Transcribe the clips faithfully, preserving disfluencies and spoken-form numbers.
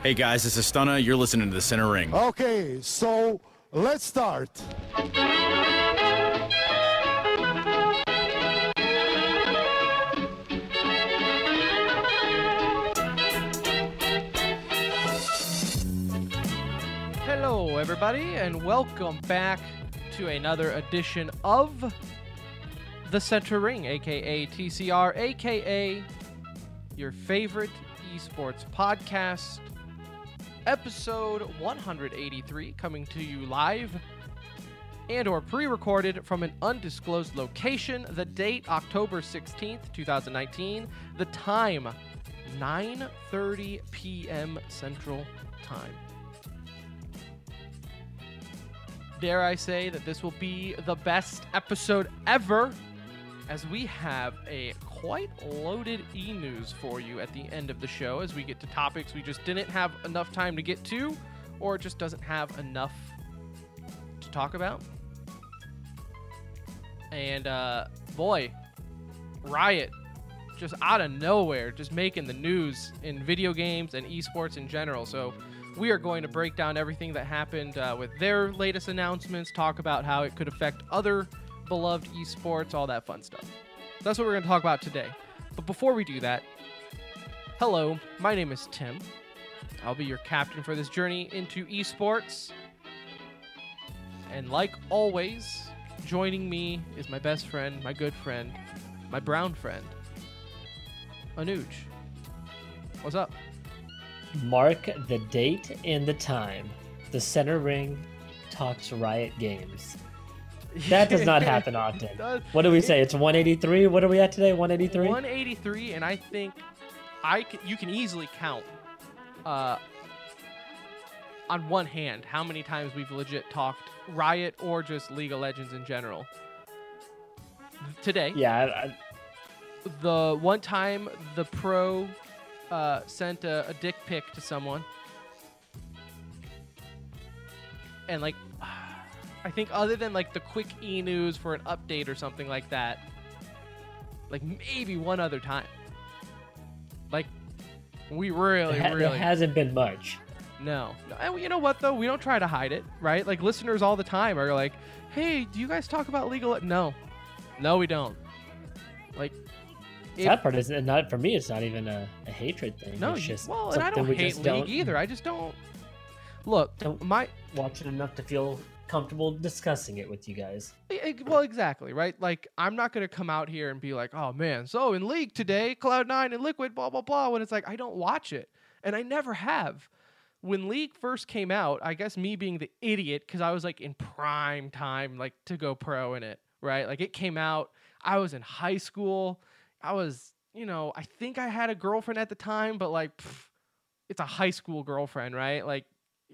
Hey guys, this is Stunna. You're listening to The Center Ring. Okay, so let's start. Hello, everybody, and welcome back to another edition of The Center Ring, aka T C R, aka your favorite esports podcast. Episode one eighty-three, coming to you live and or pre-recorded from an undisclosed location. The date, October sixteenth, twenty nineteen. The time, nine thirty p.m. Central Time. Dare I say that this will be the best episode ever, as we have a quite loaded e-news for you at the end of the show as we get to topics we just didn't have enough time to get to, or just doesn't have enough to talk about. And uh, boy, Riot, just out of nowhere, just making the news in video games and esports in general. So we are going to break down everything that happened uh, with their latest announcements, talk about how it could affect other beloved esports, all that fun stuff. That's what we're going to talk about today. But before we do that, hello, my name is Tim. I'll be your captain for this journey into esports. And like always, joining me is my best friend, my good friend, my brown friend, Anuj. What's up? Mark the date and the time. The Center Ring talks Riot Games. That does not happen often. What do we say? It's one eighty-three? What are we at today? one eighty-three? one eighty-three, and I think I can, you can easily count uh, on one hand how many times we've legit talked Riot or just League of Legends in general. Today, yeah, I, I, the one time the pro uh, sent a, a dick pic to someone, and like, I think other than like the quick e-news for an update or something like that, like maybe one other time. Like, we really, it ha- really... There hasn't been much. No. no. And you know what, though? We don't try to hide it, right? Like, listeners all the time are like, hey, do you guys talk about legal... No. No, we don't. Like... If... That part is not... For me, it's not even a, a hatred thing. No, it's just well, and I don't we hate just League don't, either. I just don't... Look, don't my... watch it enough to feel comfortable discussing it with you guys. Well, exactly, right? Like, I'm not going to come out here and be like, oh, man, so in League today, Cloud nine and Liquid, blah, blah, blah, when it's like, I don't watch it. And I never have. When League first came out, I guess me being the idiot, because I was, like, in prime time, like, to go pro in it, right? Like, it came out, I was in high school, I was, you know, I think I had a girlfriend at the time, but, like, pff, it's a high school girlfriend, right? Like,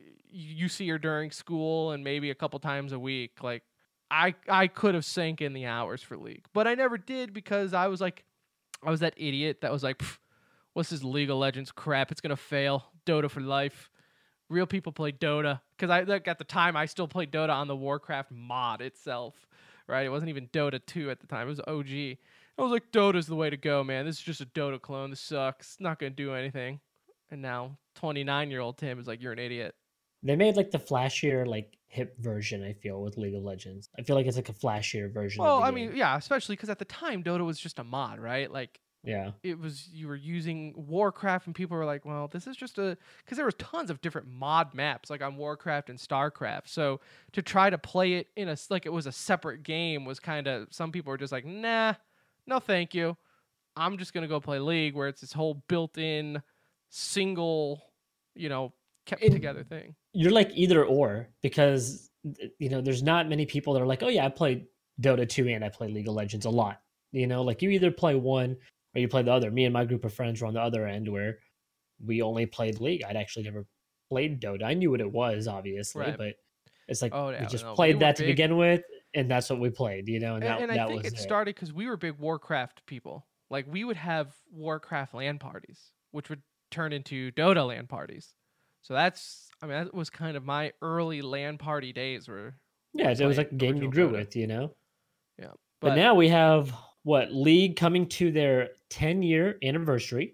you see her during school and maybe a couple times a week. Like, I I could have sank in the hours for League, but I never did because I was like, I was that idiot that was like, what's this League of Legends crap? It's gonna fail. Dota for life. Real people play Dota, because I like at the time I still played Dota on the Warcraft mod itself, right? It wasn't even Dota two at the time. It was O G. I was like, Dota's the way to go, man. This is just a Dota clone. This sucks. It's not gonna do anything. And now twenty-nine year old Tim is like, you're an idiot. They made like the flashier, like hip version, I feel, with League of Legends. I feel like it's like a flashier version. Well, of the I game. mean, yeah, especially because at the time Dota was just a mod, right? Like, yeah, it was, you were using Warcraft, and people were like, well, this is just a, because there was tons of different mod maps, like on Warcraft and StarCraft. So to try to play it in a, like it was a separate game was kind of, some people were just like, nah, no, thank you. I'm just gonna go play League, where it's this whole built-in single, you know, kept it, together thing. You're like either or, because you know there's not many people that are like, oh yeah, I played Dota two and I play League of Legends a lot. You know, like you either play one or you play the other. Me and my group of friends were on the other end where we only played League. I'd actually never played Dota. I knew what it was, obviously, Right. but it's like Oh, yeah, we just no, we played were that to big- begin with, and that's what we played. You know, and, And, that, and I that think was it it. started because we were big Warcraft people. Like, we would have Warcraft LAN parties, which would turn into Dota LAN parties. So that's, I mean, that was kind of my early LAN party days. Where Yeah, it was like a playing game you original grew Dota. with, you know. Yeah, But, but now we have what League coming to their ten year anniversary.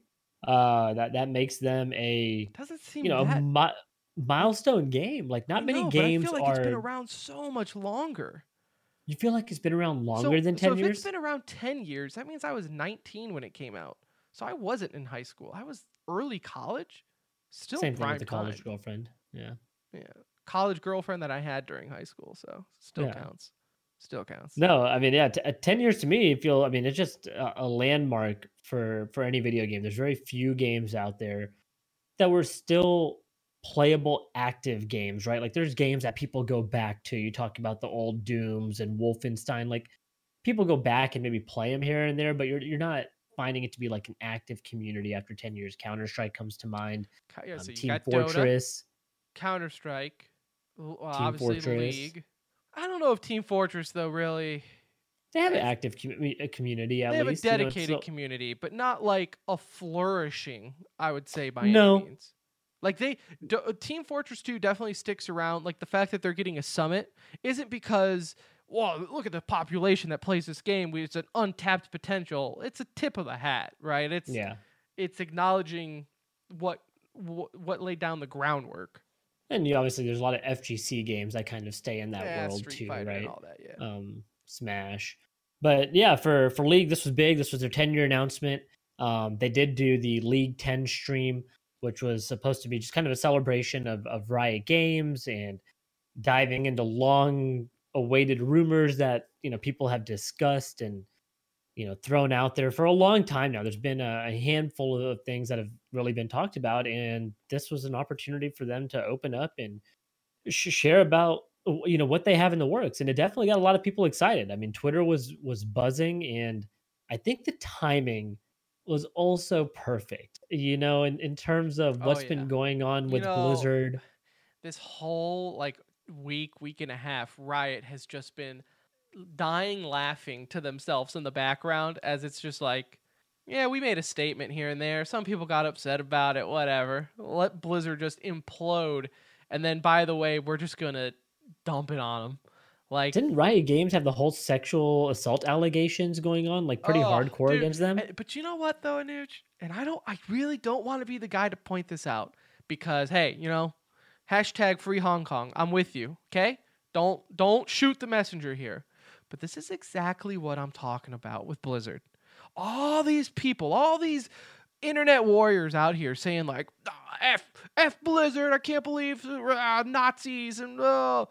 Uh, that that makes them a Doesn't seem you know a that. mi- milestone game. Like I not many know, but I games feel like it's been are. around so much longer. You feel like it's been around longer So, than so ten if it's years? been around ten years, that means I was nineteen when it came out. So I wasn't in high school. I was early college. Still Same thing prime with the college time. girlfriend. Yeah. Yeah. College girlfriend that I had during high school, so still Yeah. counts. Still counts. No, I mean, yeah, t- uh, ten years to me feel. I mean, it's just a, a landmark for for any video game. There's very few games out there that were still playable, active games, right? Like, there's games that people go back to. You talk about the old Dooms and Wolfenstein. Like, people go back and maybe play them here and there, but you're you're not finding it to be like an active community after ten years. Counter Strike comes to mind. Ca- Yeah, Um, so you Team got Dota, Fortress, Counter Strike, well, Team obviously Fortress. League. I don't know if Team Fortress though really. They have an It's- active commu- a community at They have a least. you know, it's dedicated so- community, but not like a flourishing, I would say, by No. any means. Like they D- uh, Team Fortress two definitely sticks around. Like the fact that they're getting a summit isn't because, whoa, look at the population that plays this game. We- It's an untapped potential. It's a tip of the hat, right? It's yeah. it's acknowledging what what, what laid down the groundwork. And you obviously there's a lot of F G C games that kind of stay in that Yeah, world Street too, Fighter right? and all that, yeah. Um, Smash. But yeah, for for League, this was big. This was their ten year announcement. Um, they did do the League ten stream, which was supposed to be just kind of a celebration of of Riot Games and diving into long awaited rumors that you know people have discussed and you know thrown out there for a long time now. There's been a, a handful of things that have really been talked about, and this was an opportunity for them to open up and sh- share about you know what they have in the works, and it definitely got a lot of people excited. I mean, Twitter was was buzzing, and I think the timing was also perfect. You know, in in terms of Oh, what's yeah. been going on You with know, Blizzard. This whole like week, week and a half, Riot has just been dying laughing to themselves in the background as it's just like, yeah, we made a statement here and there. Some people got upset about it, whatever. Let Blizzard just implode. And then, by the way, we're just going to dump it on them. Like, Didn't Riot Games have the whole sexual assault allegations going on, like pretty oh, hardcore dude, against them? eh, But you know what, though, Anuj? And I don't, I really don't want to be the guy to point this out because, hey, you know, hashtag free Hong Kong. I'm with you, okay? Don't, don't shoot the messenger here. But this is exactly what I'm talking about with Blizzard. All these people, all these internet warriors out here saying like, "Ah, F, F Blizzard, I can't believe uh, Nazis and uh.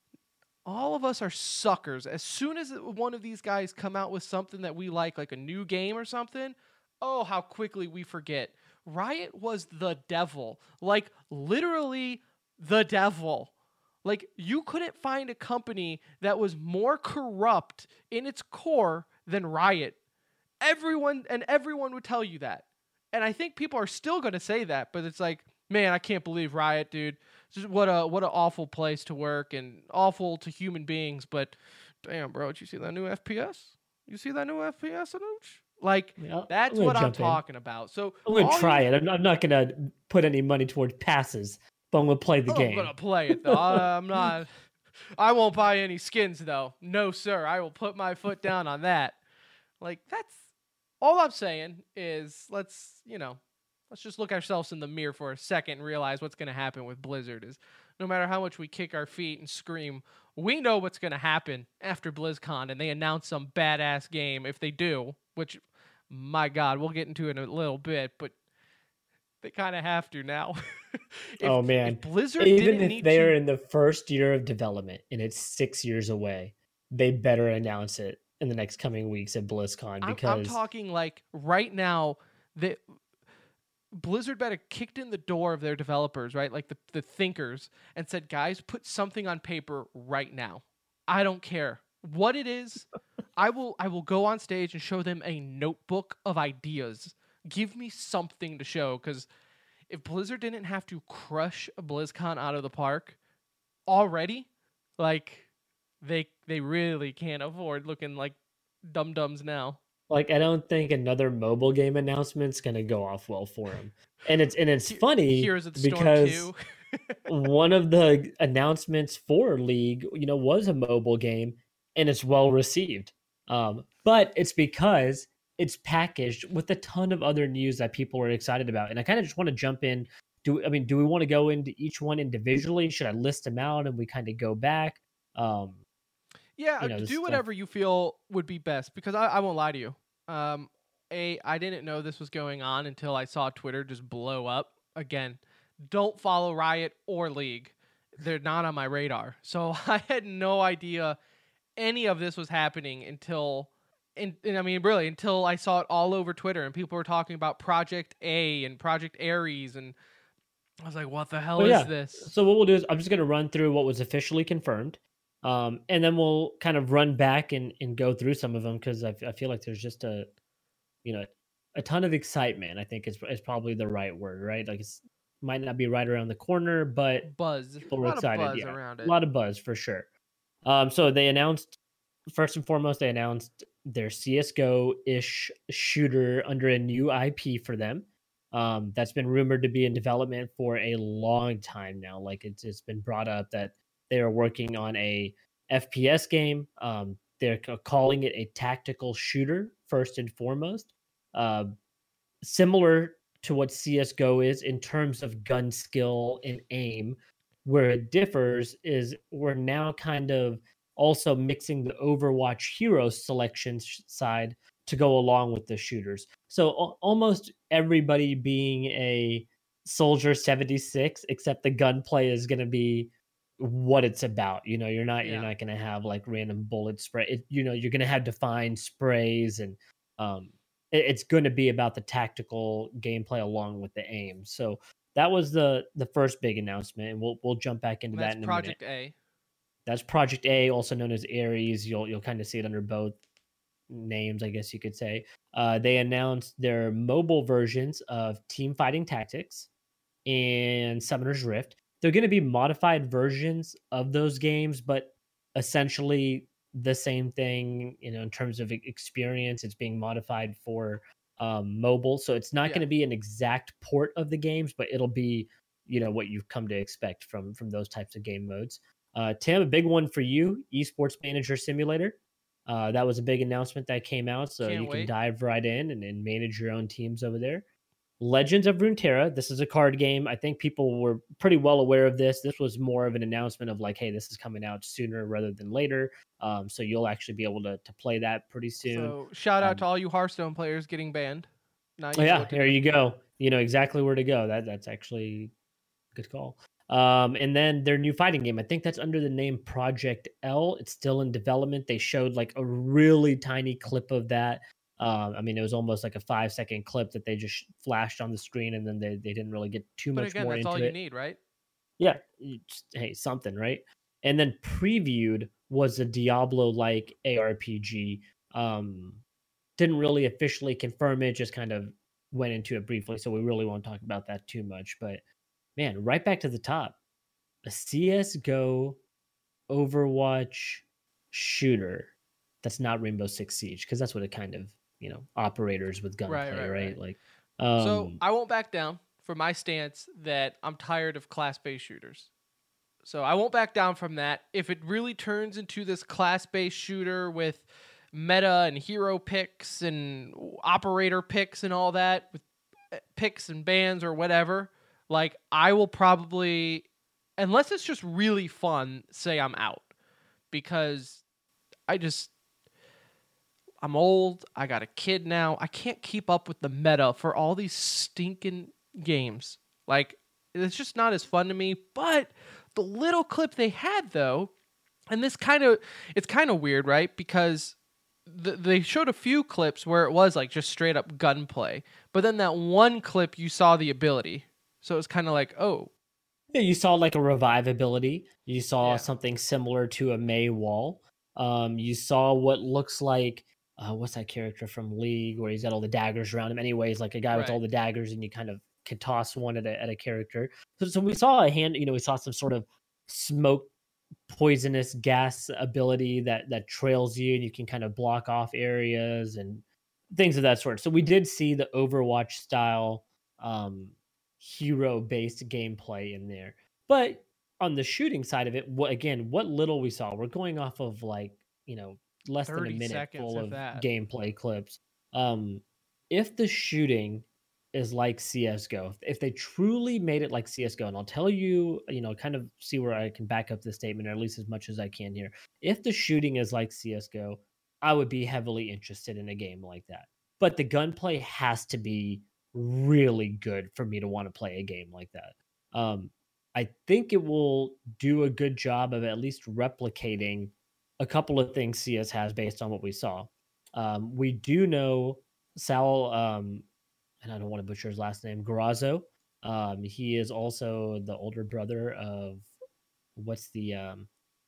all of us are suckers. As soon as one of these guys come out with something that we like, like a new game or something, oh, how quickly we forget. Riot was the devil, like literally the devil. Like, you couldn't find a company that was more corrupt in its core than Riot. Everyone, and everyone would tell you that. And I think people are still going to say that, but it's like, man, I can't believe Riot, dude. Just what a what an awful place to work and awful to human beings. But damn, bro, did you see that new F P S? You see that new F P S, Anuj? Like, Yeah, that's I'm what gonna I'm jump in. talking about. So I'm gonna all try these- it. I'm not, I'm not gonna put any money towards passes, but I'm gonna play the I'm game. gonna play it though. I, I'm not. I won't buy any skins though. No, sir. I will put my foot down on that. Like, that's all I'm saying is let's you know let's just look ourselves in the mirror for a second and realize what's gonna happen with Blizzard is no matter how much we kick our feet and scream, we know what's gonna happen after BlizzCon and they announce some badass game if they do. Which, my God, we'll get into it in a little bit, but they kind of have to now. If- Oh, man. if Blizzard Even didn't if need they're to, in the first year of development and it's six years away, they better announce it in the next coming weeks at BlizzCon I'm, because I'm talking like right now that Blizzard better kicked in the door of their developers, right? Like the, the thinkers, and said, guys, put something on paper right now. I don't care what it is. I will I will go on stage and show them a notebook of ideas. Give me something to show, because if Blizzard didn't have to crush a BlizzCon out of the park already, like they they really can't afford looking like dum-dums now. like I don't think another mobile game announcement's gonna go off well for them. And it's and it's funny Heroes of the Storm because two. one of the announcements for League, you know, was a mobile game and it's well received. Um, but it's because it's packaged with a ton of other news that people are excited about. And I kind of just want to jump in. Do I mean, do we want to go into each one individually? Should I list them out and we kind of go back? Um, Yeah, you know, do whatever you feel would be best, because I, I won't lie to you. Um, a I didn't know this was going on until I saw Twitter just blow up again. Don't follow Riot or League; they're not on my radar. So I had no idea any of this was happening until, and, and I mean, really, until I saw it all over Twitter and people were talking about Project A and Project Ares, and I was like, "What the hell well, is yeah. this?" So what we'll do is I'm just going to run through what was officially confirmed. Um, and then we'll kind of run back and, and go through some of them because I, I feel like there's just a, you know, a ton of excitement. I think is is probably the right word, right? Like it's might not be right around the corner, but Buzz, people a were lot excited. of buzz Yeah, around a it. lot of buzz for sure. Um, so they announced first and foremost, they announced their C S G O-ish shooter under a new I P for them. Um, that's been rumored to be in development for a long time now. Like it's it's been brought up that they are working on a F P S game. Um, they're ca- calling it a tactical shooter first and foremost, uh, similar to what C S G O is in terms of gun skill and aim. Where it differs is we're now kind of also mixing the Overwatch hero selection sh- side to go along with the shooters. So al- almost everybody being a Soldier seventy-six, except the gunplay is going to be what it's about. You know, you're not Yeah. you're not going to have like random bullet spray. It, you know, you're going to have defined sprays, and um, it- it's going to be about the tactical gameplay along with the aim. So that was the the first big announcement, and we'll we'll jump back into And that that's in a Project minute. A. That's Project A, also known as Ares. You'll you'll kind of see it under both names, I guess you could say. Uh, they announced their mobile versions of Team Fighting Tactics and Summoner's Rift. They're going to be modified versions of those games, but essentially the same thing, you know, in terms of e- experience. It's being modified for um, mobile, so it's not Yeah. going to be an exact port of the games, but it'll be, you know, what you've come to expect from from those types of game modes. Uh, Tim, a big one for you, Esports Manager Simulator. Uh, that was a big announcement that came out, so Can't you can wait. dive right in and, and manage your own teams over there. Legends of Runeterra. This is a card game. I think people were pretty well aware of this. This was more of an announcement of like, hey, this is coming out sooner rather than later. Um, so you'll actually be able to to play that pretty soon. So shout out Um, to all you Hearthstone players getting banned. Now you Oh know yeah, what to there do. you go. You know exactly where to go. That that's actually a good call. Um, and then their new fighting game, I think that's under the name Project L. It's still in development. They showed like a really tiny clip of that. Um, I mean, it was almost like a five second clip that they just flashed on the screen, and then they, they didn't really get too But much again, more that's into all it. you need, right? Yeah, you just- hey, something, right? And then previewed was a Diablo-like A R P G. Um, didn't really officially confirm it, just kind of went into it briefly, so we really won't talk about that too much. But man, right back to the top, a C S G O Overwatch shooter that's not Rainbow Six Siege, because that's what it kind of, you know, operators with gunplay, Right, right, right? right. Like, um, So I won't back down from my stance that I'm tired of class-based shooters. So I won't back down from that. If it really turns into this class-based shooter with meta and hero picks and operator picks and all that, with uh, picks and bans or whatever, like I will probably, unless it's just really fun, say I'm out, because I just I'm old. I got a kid now. I can't keep up with the meta for all these stinking games. Like, it's just not as fun to me. But the little clip they had, though, and this kind of, it's kind of weird, right? Because th- they showed a few clips where it was like just straight up gunplay. But then that one clip, you saw the ability. So it was kind of like, oh, yeah, you saw like a revive ability. You saw Yeah. something similar to a May wall. Um, you saw what looks like uh, what's that character from League where he's got all the daggers around him. Anyways, like a guy with all Right. the daggers, and you kind of can toss one at a at a character. So, so we saw a hand. You know, we saw some sort of smoke poisonous gas ability that that trails you, and you can kind of block off areas and things of that sort. So we did see the Overwatch style um, hero based gameplay in there, but on the shooting side of it, what again, what little we saw, we're going off of like, you know, less than a thirty minute seconds, full if of that. gameplay clips. Um, if the shooting is like C S G O, if they truly made it like C S G O, and I'll tell you, you know, kind of see where I can back up this statement, or at least as much as I can here. If the shooting is like C S G O, I would be heavily interested in a game like that. But the gunplay has to be really good for me to want to play a game like that. Um, I think it will do a good job of at least replicating a couple of things C S has based on what we saw. Um, we do know Sal, um, and I don't want to butcher his last name, Grazzo. Um, he is also the older brother of what's the um,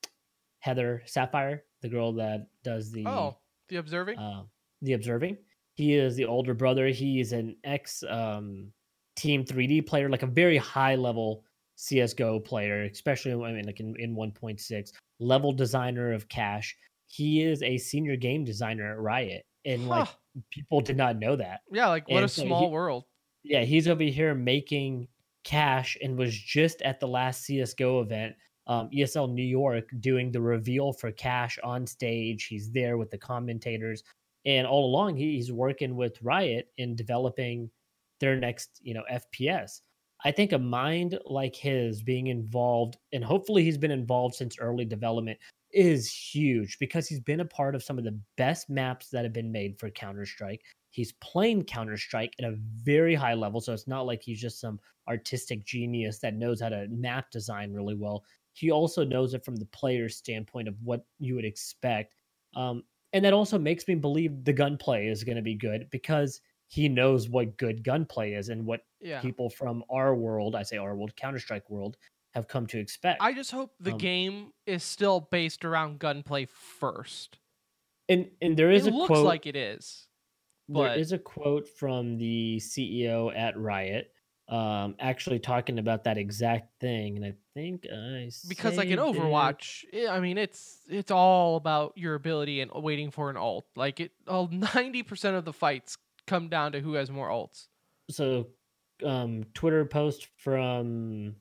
Heather Sapphire, the girl that does the Oh, the observing. uh, the observing. He is the older brother. He is an ex um, Team three D player, like a very high level C S G O player, especially I mean, like in, in one point six, level designer of Cash. He is a senior game designer at Riot, and like Huh. people did not know that. Yeah, like what And a so small he- world. Yeah, he's over here making Cash and was just at the last C S G O event, um, E S L New York, doing the reveal for Cash on stage. He's there with the commentators, and all along he, he's working with Riot in developing their next, you know, F P S. I think a mind like his being involved, and hopefully he's been involved since early development, is huge because he's been a part of some of the best maps that have been made for Counter-Strike. He's playing Counter-Strike at a very high level, so it's not like he's just some artistic genius that knows how to map design really well. He also knows it from the player's standpoint of what you would expect. Um, and that also makes me believe the gunplay is going to be good because he knows what good gunplay is and what Yeah. people from our world, I say our world, Counter-Strike world, have come to expect. I just hope the Um, game is still based around gunplay first. and and there is It a looks quote. like it is. There But is a quote from the C E O at Riot, um, actually talking about that exact thing, and I think I because like in saved it. Overwatch, eh, I mean it's it's all about your ability and waiting for an ult. Like it all ninety percent of the fights come down to who has more ults. So, um, Twitter post from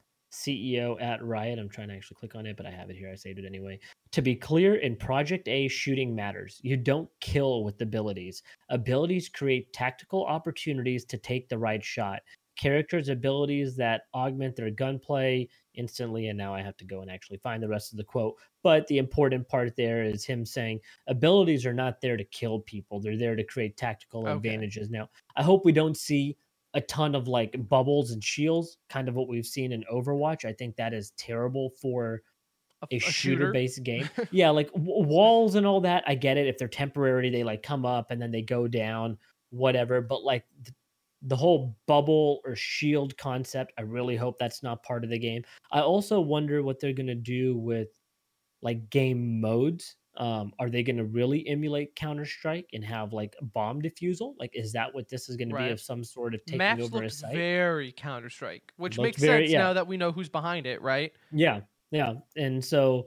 C E O at Riot. I'm trying to actually click on it, but I have it here. I saved it anyway. To be clear, in Project A, shooting matters. You don't kill with abilities. Abilities create tactical opportunities to take the right shot. Characters' abilities that augment their gunplay instantly. And now I have to go and actually find the rest of the quote. But the important part there is him saying abilities are not there to kill people, they're there to create tactical Okay. advantages. Now, I hope we don't see a ton of like bubbles and shields, kind of what we've seen in Overwatch. I think that is terrible for A, a, a shooter. shooter-based game. Yeah, like w- walls and all that. I get it. If they're temporary, they like come up and then they go down, whatever. But like th- the whole bubble or shield concept, I really hope that's not part of the game. I also wonder what they're gonna do with like game modes. Um, are they going to really emulate Counter Strike and have like bomb defusal? Like, is that what this is going to be Right. of some sort of taking Maps over a looked site? very Counter Strike, which Looked makes very- sense yeah. now that we know who's behind it, right? Yeah, yeah. And so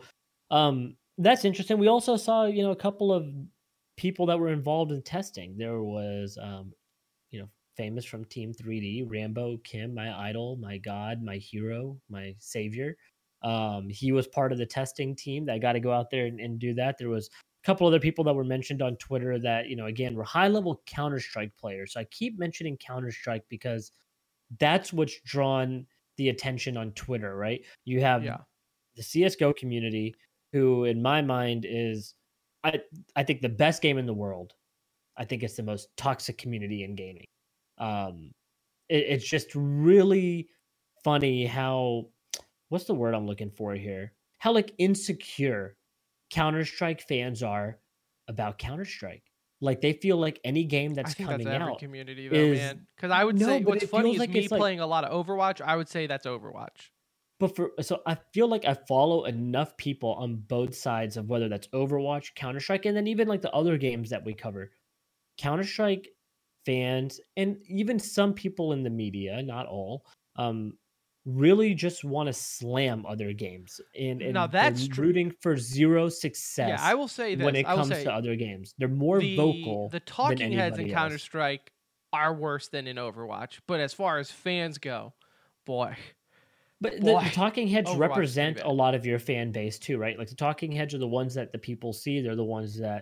um that's interesting. We also saw, you know, a couple of people that were involved in testing. There was um, you know, famous from Team three D, Rambo, Kim, my idol, my god, my hero, my savior. Um, he was part of the testing team that got to go out there and, and do that. There was a couple other people that were mentioned on Twitter that, you know, again, were high level Counter-Strike players. So I keep mentioning Counter-Strike because that's what's drawn the attention on Twitter, right? You have Yeah. the C S G O community, who in my mind is, I I think the best game in the world. I think it's the most toxic community in gaming. Um, it, it's just really funny how, what's the word I'm looking for here? How like insecure Counter-Strike fans are about Counter-Strike. Like they feel like any game that's I think coming that's every out. community though, is- man. Because I would No, say but what's it funny feels is like me it's like- playing a lot of Overwatch. I would say that's Overwatch. But for so I feel like I follow enough people on both sides of whether that's Overwatch, Counter-Strike, and then even like the other games that we cover. Counter-Strike fans and even some people in the media, not all, um, really just want to slam other games and, and Now, they're that's true. rooting for zero success Yeah, I will say this. when it I will comes say to other games. They're more the, vocal. The than talking heads in anybody Counter else. Strike are worse than in Overwatch. But as far as fans go, boy, But the, Boy, the talking heads Overwatch is pretty represent bad. a lot of your fan base too, right? Like the talking heads are the ones that the people see. They're the ones that,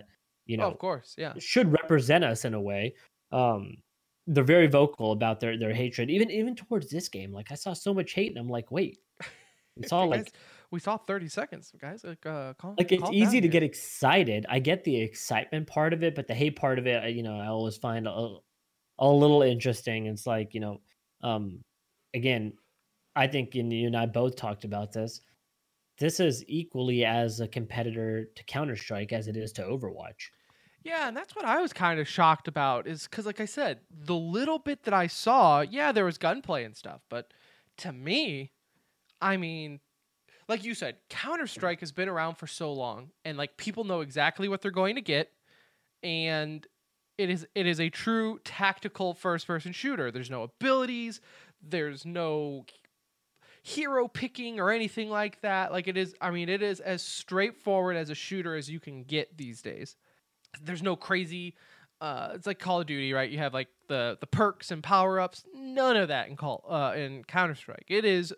you Oh, know, of course, yeah. should represent us in a way. Um, they're very vocal about their their hatred, even even towards this game. Like I saw so much hate, and I'm like, wait, it's all guys, like we saw thirty seconds, guys. Like, uh, calm, like it's calm down easy to here. get excited. I get the excitement part of it, but the hate part of it, I- you know, I always find a, a little interesting. It's like, you know, um, again, I think and you and I both talked about this. This is equally as a competitor to Counter Strike as it is to Overwatch. Yeah, and that's what I was kind of shocked about is because, like I said, the little bit that I saw, yeah, there was gunplay and stuff, but to me, I mean, like you said, Counter Strike has been around for so long, and like people know exactly what they're going to get, and it is it is a true tactical first person shooter. There's no abilities, there's no hero picking or anything like that. Like it is, I mean, it is as straightforward as a shooter as you can get these days. There's no crazy uh it's like Call of Duty, right? You have like the the perks and power-ups. None of that in call uh in Counter-Strike. It is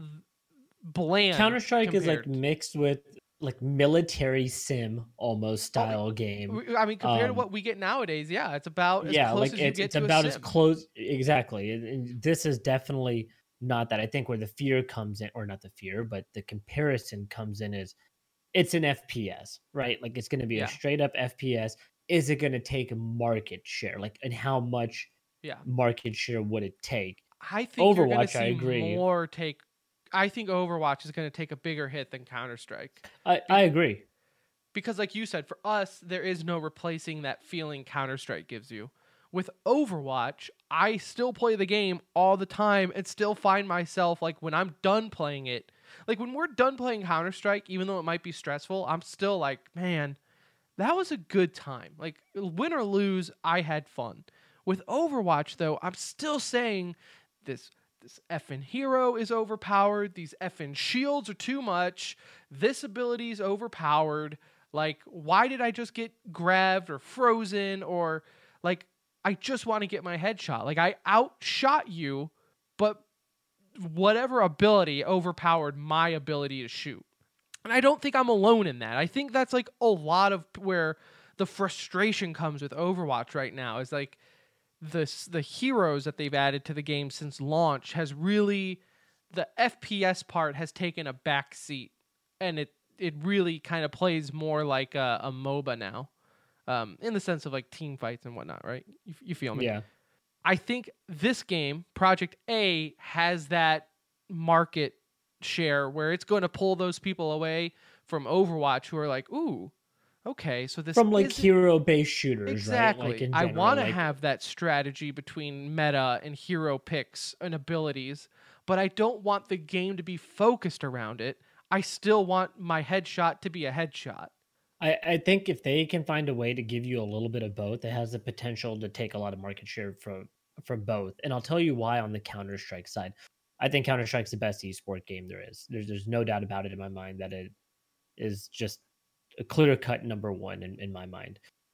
bland. Counter Strike is like compared. mixed with like military sim almost style game. W- I mean, compared to Um, what we get nowadays, yeah, it's about as yeah, close like as you it's get it's to about a as sim. close exactly. And, and this is definitely not that. I think where the fear comes in, or not the fear, but the comparison comes in is it's an F P S, right? Like it's going to be a Yeah. straight up F P S. Is it going to take market share? Like, and how much Yeah. market share would it take? I think you're going to Overwatch, I see agree. more take I think Overwatch is going to take a bigger hit than Counter-Strike. I, I agree. Because like you said, for us, there is no replacing that feeling Counter-Strike gives you. With Overwatch, I still play the game all the time and still find myself like when I'm done playing it, like when we're done playing Counter-Strike, even though it might be stressful, I'm still like, man, that was a good time. Like win or lose, I had fun. With Overwatch though, I'm still saying this this effing hero is overpowered, these effing shields are too much, this ability is overpowered. Like, why did I just get grabbed or frozen? Or, like, I just want to get my headshot. Like, I outshot you, but whatever ability overpowered my ability to shoot. And I don't think I'm alone in that. I think that's, like, a lot of where the frustration comes with Overwatch right now is, like, the, the heroes that they've added to the game since launch has really... The F P S part has taken a back seat. And it it really kind of plays more like a, a MOBA now, um, in the sense of like team fights and whatnot, right? You, you feel me? Yeah. I think this game, Project A, has that market share where it's going to pull those people away from Overwatch who are like, ooh, okay, so this From like isn't- hero-based shooters, exactly. right? Like in I general, want to like, have that strategy between meta and hero picks and abilities, but I don't want the game to be focused around it. I still want my headshot to be a headshot. I, I think if they can find a way to give you a little bit of both, it has the potential to take a lot of market share from from both. And I'll tell you why on the Counter-Strike side. I think Counter-Strike's the best esport game there is. There's there's no doubt about it in my mind that it is just a clear-cut number one in, in my mind.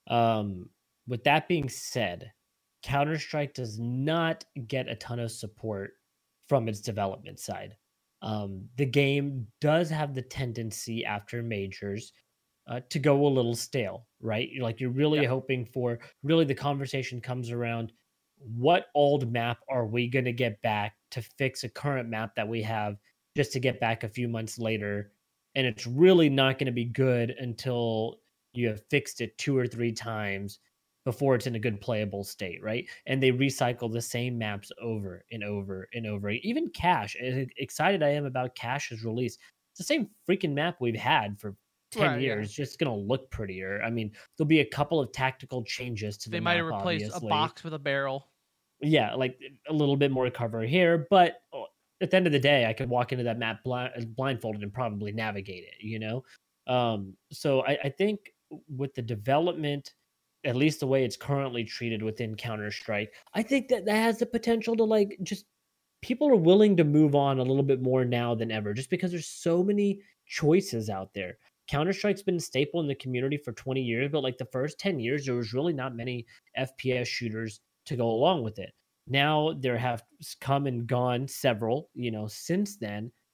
Um, with that being said, Counter-Strike does not get a ton of support from its development side. Um, the game does have the tendency after majors uh, to go a little stale, right? You're like you're really Yeah. hoping for. Really, the conversation comes around: what old map are we going to get back to fix a current map that we have, just to get back a few months later? And it's really not going to be good until you have fixed it two or three times before it's in a good playable state, right? And they recycle the same maps over and over and over. Even Cash, as excited I am about Cash's release, it's the same freaking map we've had for ten Right, yeah. years, just gonna look prettier. I mean, there'll be a couple of tactical changes to They the might map, have replaced obviously. a box with a barrel. Yeah, like a little bit more cover here, but at the end of the day, I could walk into that map blind, blindfolded and probably navigate it, you know? Um, so I, I think with the development, at least the way it's currently treated within Counter-Strike, I think that that has the potential to like just people are willing to move on a little bit more now than ever, just because there's so many choices out there. Counter-Strike's been a staple in the community for twenty years, but like the first ten years, there was really not many F P S shooters to go along with it. Now there have come and gone several, you know, since then.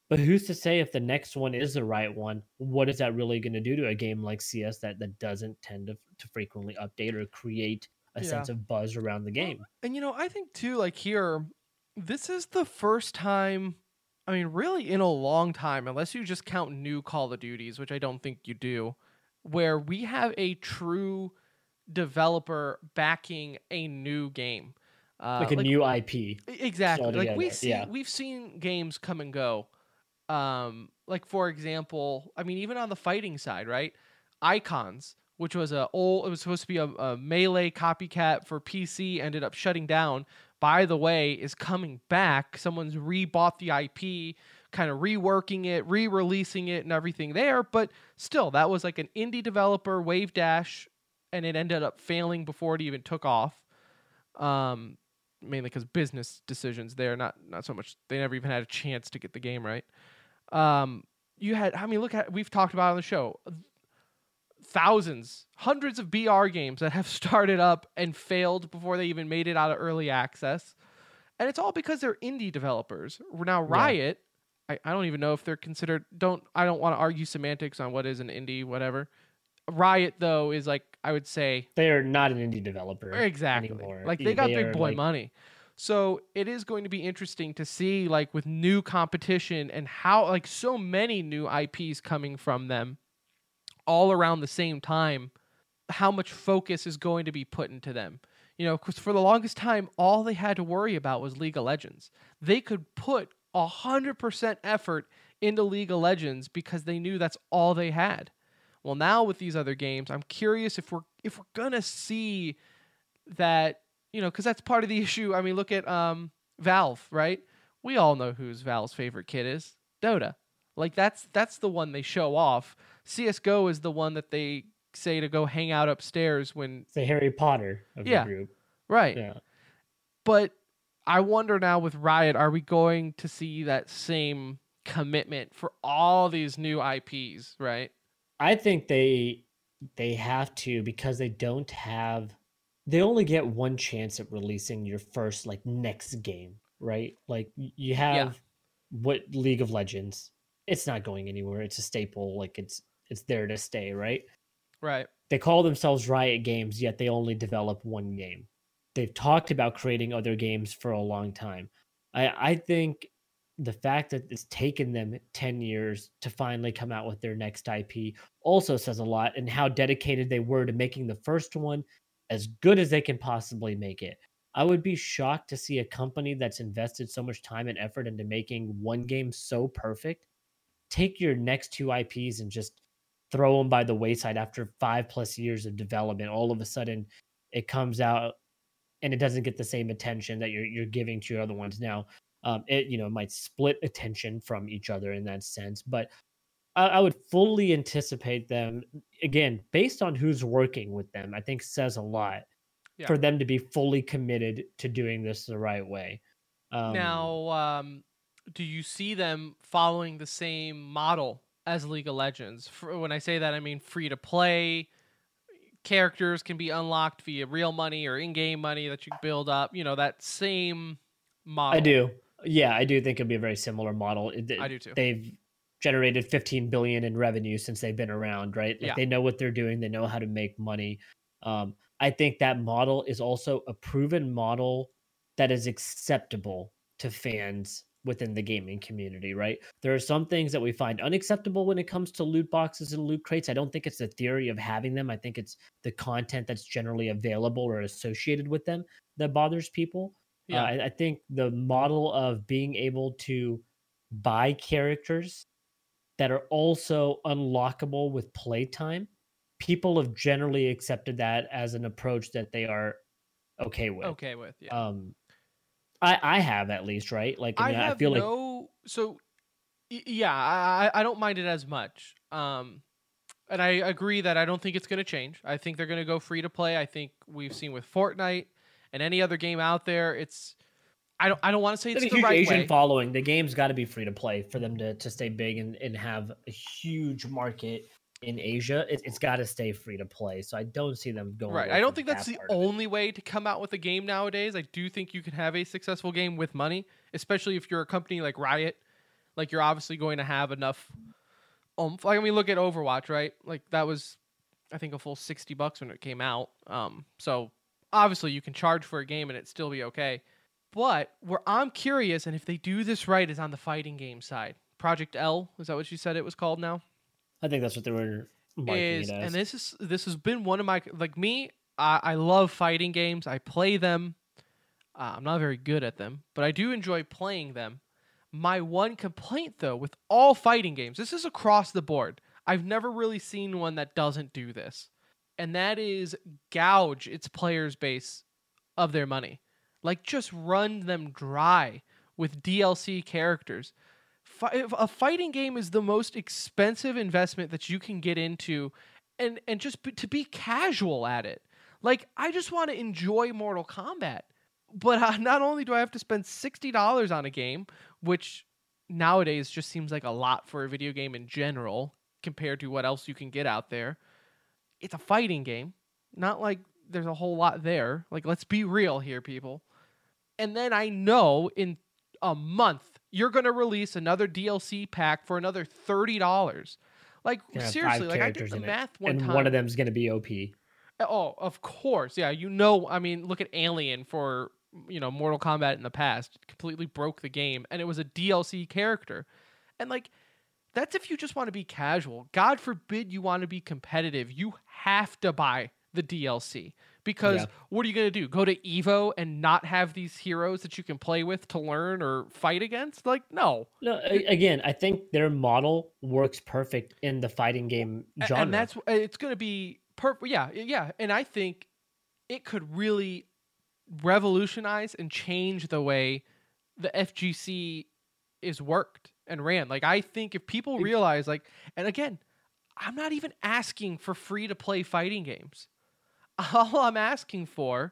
But who's to say if the next one is the right one? What is that really going to do to a game like C S that, that doesn't tend to, to frequently update or create a Yeah. sense of buzz around the Well, game? and you know, I think too, like here, this is the first time, I mean, really in a long time, unless you just count new Call of Duties, which I don't think you do, where we have a true developer backing a new game. Uh, Like a like new I P. exactly, like we altogether, see, yeah. we've seen games come and go. Um, like for example, I mean, even on the fighting side, right? Icons, which was a old, it was supposed to be a, a Melee copycat for P C, ended up shutting down. By the way, is coming back. Someone's rebought the I P, kind of reworking it, re-releasing it, and everything there. But still, that was like an indie developer, Wave Dash, and it ended up failing before it even took off. Um, mainly because business decisions there, not not so much. They never even had a chance to get the game right. Um, you had, I mean, look at, we've talked about it on the show, thousands, hundreds of B R games that have started up and failed before they even made it out of early access. And it's all because they're indie developers. Now Riot, yeah. I, I don't even know if they're considered, don't, I don't want to argue semantics on what is an indie, whatever. Riot though is like, I would say they are not an indie developer exactly anymore. Like they got they big boy like, money. So it is going to be interesting to see, like, with new competition and how, like, so many new I Ps coming from them all around the same time, how much focus is going to be put into them. You know, because for the longest time, all they had to worry about was League of Legends. They could put one hundred percent effort into League of Legends because they knew that's all they had. Well, now with these other games, I'm curious if we're if we're going to see that. You know, because that's part of the issue. I mean, look at um, Valve, right? We all know who's Valve's favorite kid is. Dota. Like, that's that's the one they show off. C S G O is the one that they say to go hang out upstairs when... It's the Harry Potter of yeah, the group. Right. Yeah. But I wonder now with Riot, are we going to see that same commitment for all these new I Ps, right? I think they they have to, because they don't have... They only get one chance at releasing your first, like, next game, right? Like, you have yeah. what League of Legends. It's not going anywhere. It's a staple. Like, it's it's there to stay, right? Right. They call themselves Riot Games, yet they only develop one game. They've talked about creating other games for a long time. I, I think the fact that it's taken them ten years to finally come out with their next I P also says a lot, and how dedicated they were to making the first one as good as they can possibly make it. I would be shocked to see a company that's invested so much time and effort into making one game so perfect take your next two I Ps and just throw them by the wayside after five plus years of development. All of a sudden it comes out and it doesn't get the same attention that you're you're giving to your other ones. Now, um, it you know might split attention from each other in that sense, but I, I would fully anticipate them, again, based on who's working with them. I think says a lot yeah. for them to be fully committed to doing this the right way. Um, now, um, do you see them following the same model as League of Legends? For, when I say that, I mean free to play. Characters can be unlocked via real money or in-game money that you build up. You know, that same model. I do. Yeah, I do think it'll be a very similar model. I do too. They've generated fifteen billion in revenue since they've been around, right? Like yeah. They know what they're doing. They know how to make money. Um, I think that model is also a proven model that is acceptable to fans within the gaming community, right? There are some things that we find unacceptable when it comes to loot boxes and loot crates. I don't think it's the theory of having them. I think it's the content that's generally available or associated with them that bothers people. Yeah. Uh, I, I think the model of being able to buy characters that are also unlockable with playtime, people have generally accepted that as an approach that they are okay with. Okay with, yeah. Um, I, I have at least, right? Like, I, mean, I, have I feel no, like so yeah, I I don't mind it as much. Um, and I agree that I don't think it's going to change. I think they're going to go free to play. I think we've seen with Fortnite and any other game out there, it's I don't I don't want to say it's, it's the huge right Asian way. following. The game's got to be free to play for them to to stay big and, and have a huge market in Asia. It, it's got to stay free to play. So I don't see them going right. I don't think that's that the only way to come out with a game nowadays. I do think you can have a successful game with money, especially if you're a company like Riot. Like you're obviously going to have enough oomph. Like I mean, look at Overwatch, right? Like that was, I think, a full sixty bucks when it came out. Um, so obviously you can charge for a game and it still be okay. But where I'm curious, and if they do this right, is on the fighting game side. Project L, is that what you said it was called now? I think that's what they were marketing Is it as. and this is this has been one of my like me. I, I love fighting games. I play them. Uh, I'm not very good at them, but I do enjoy playing them. My one complaint, though, with all fighting games, this is across the board. I've never really seen one that doesn't do this, and that is gouge its players' base of their money. Like, just run them dry with D L C characters. Fi- a fighting game is the most expensive investment that you can get into, and, and just be, to be casual at it. Like, I just want to enjoy Mortal Kombat. But uh, not only do I have to spend sixty dollars on a game, which nowadays just seems like a lot for a video game in general compared to what else you can get out there. It's a fighting game. Not like there's a whole lot there. Like, let's be real here, people. And then I know in a month, you're going to release another D L C pack for another thirty dollars. Like, Yeah, seriously, five like I did characters the in it, math one and time. one of them's going to be O P. Oh, of course. Yeah, you know, I mean, look at Alien for, you know, Mortal Kombat in the past. It completely broke the game, and it was a D L C character. And, like, that's if you just want to be casual. God forbid you want to be competitive. You have to buy the D L C. Because Yeah. what are you going to do? Go to EVO and not have these heroes that you can play with to learn or fight against? Like, no. No, a- again, I think their model works perfect in the fighting game A- genre. And that's, it's going to be perfect. Yeah, yeah. And I think it could really revolutionize and change the way the F G C is worked and ran. Like, I think if people realize, like, and again, I'm not even asking for free to play fighting games. All I'm asking for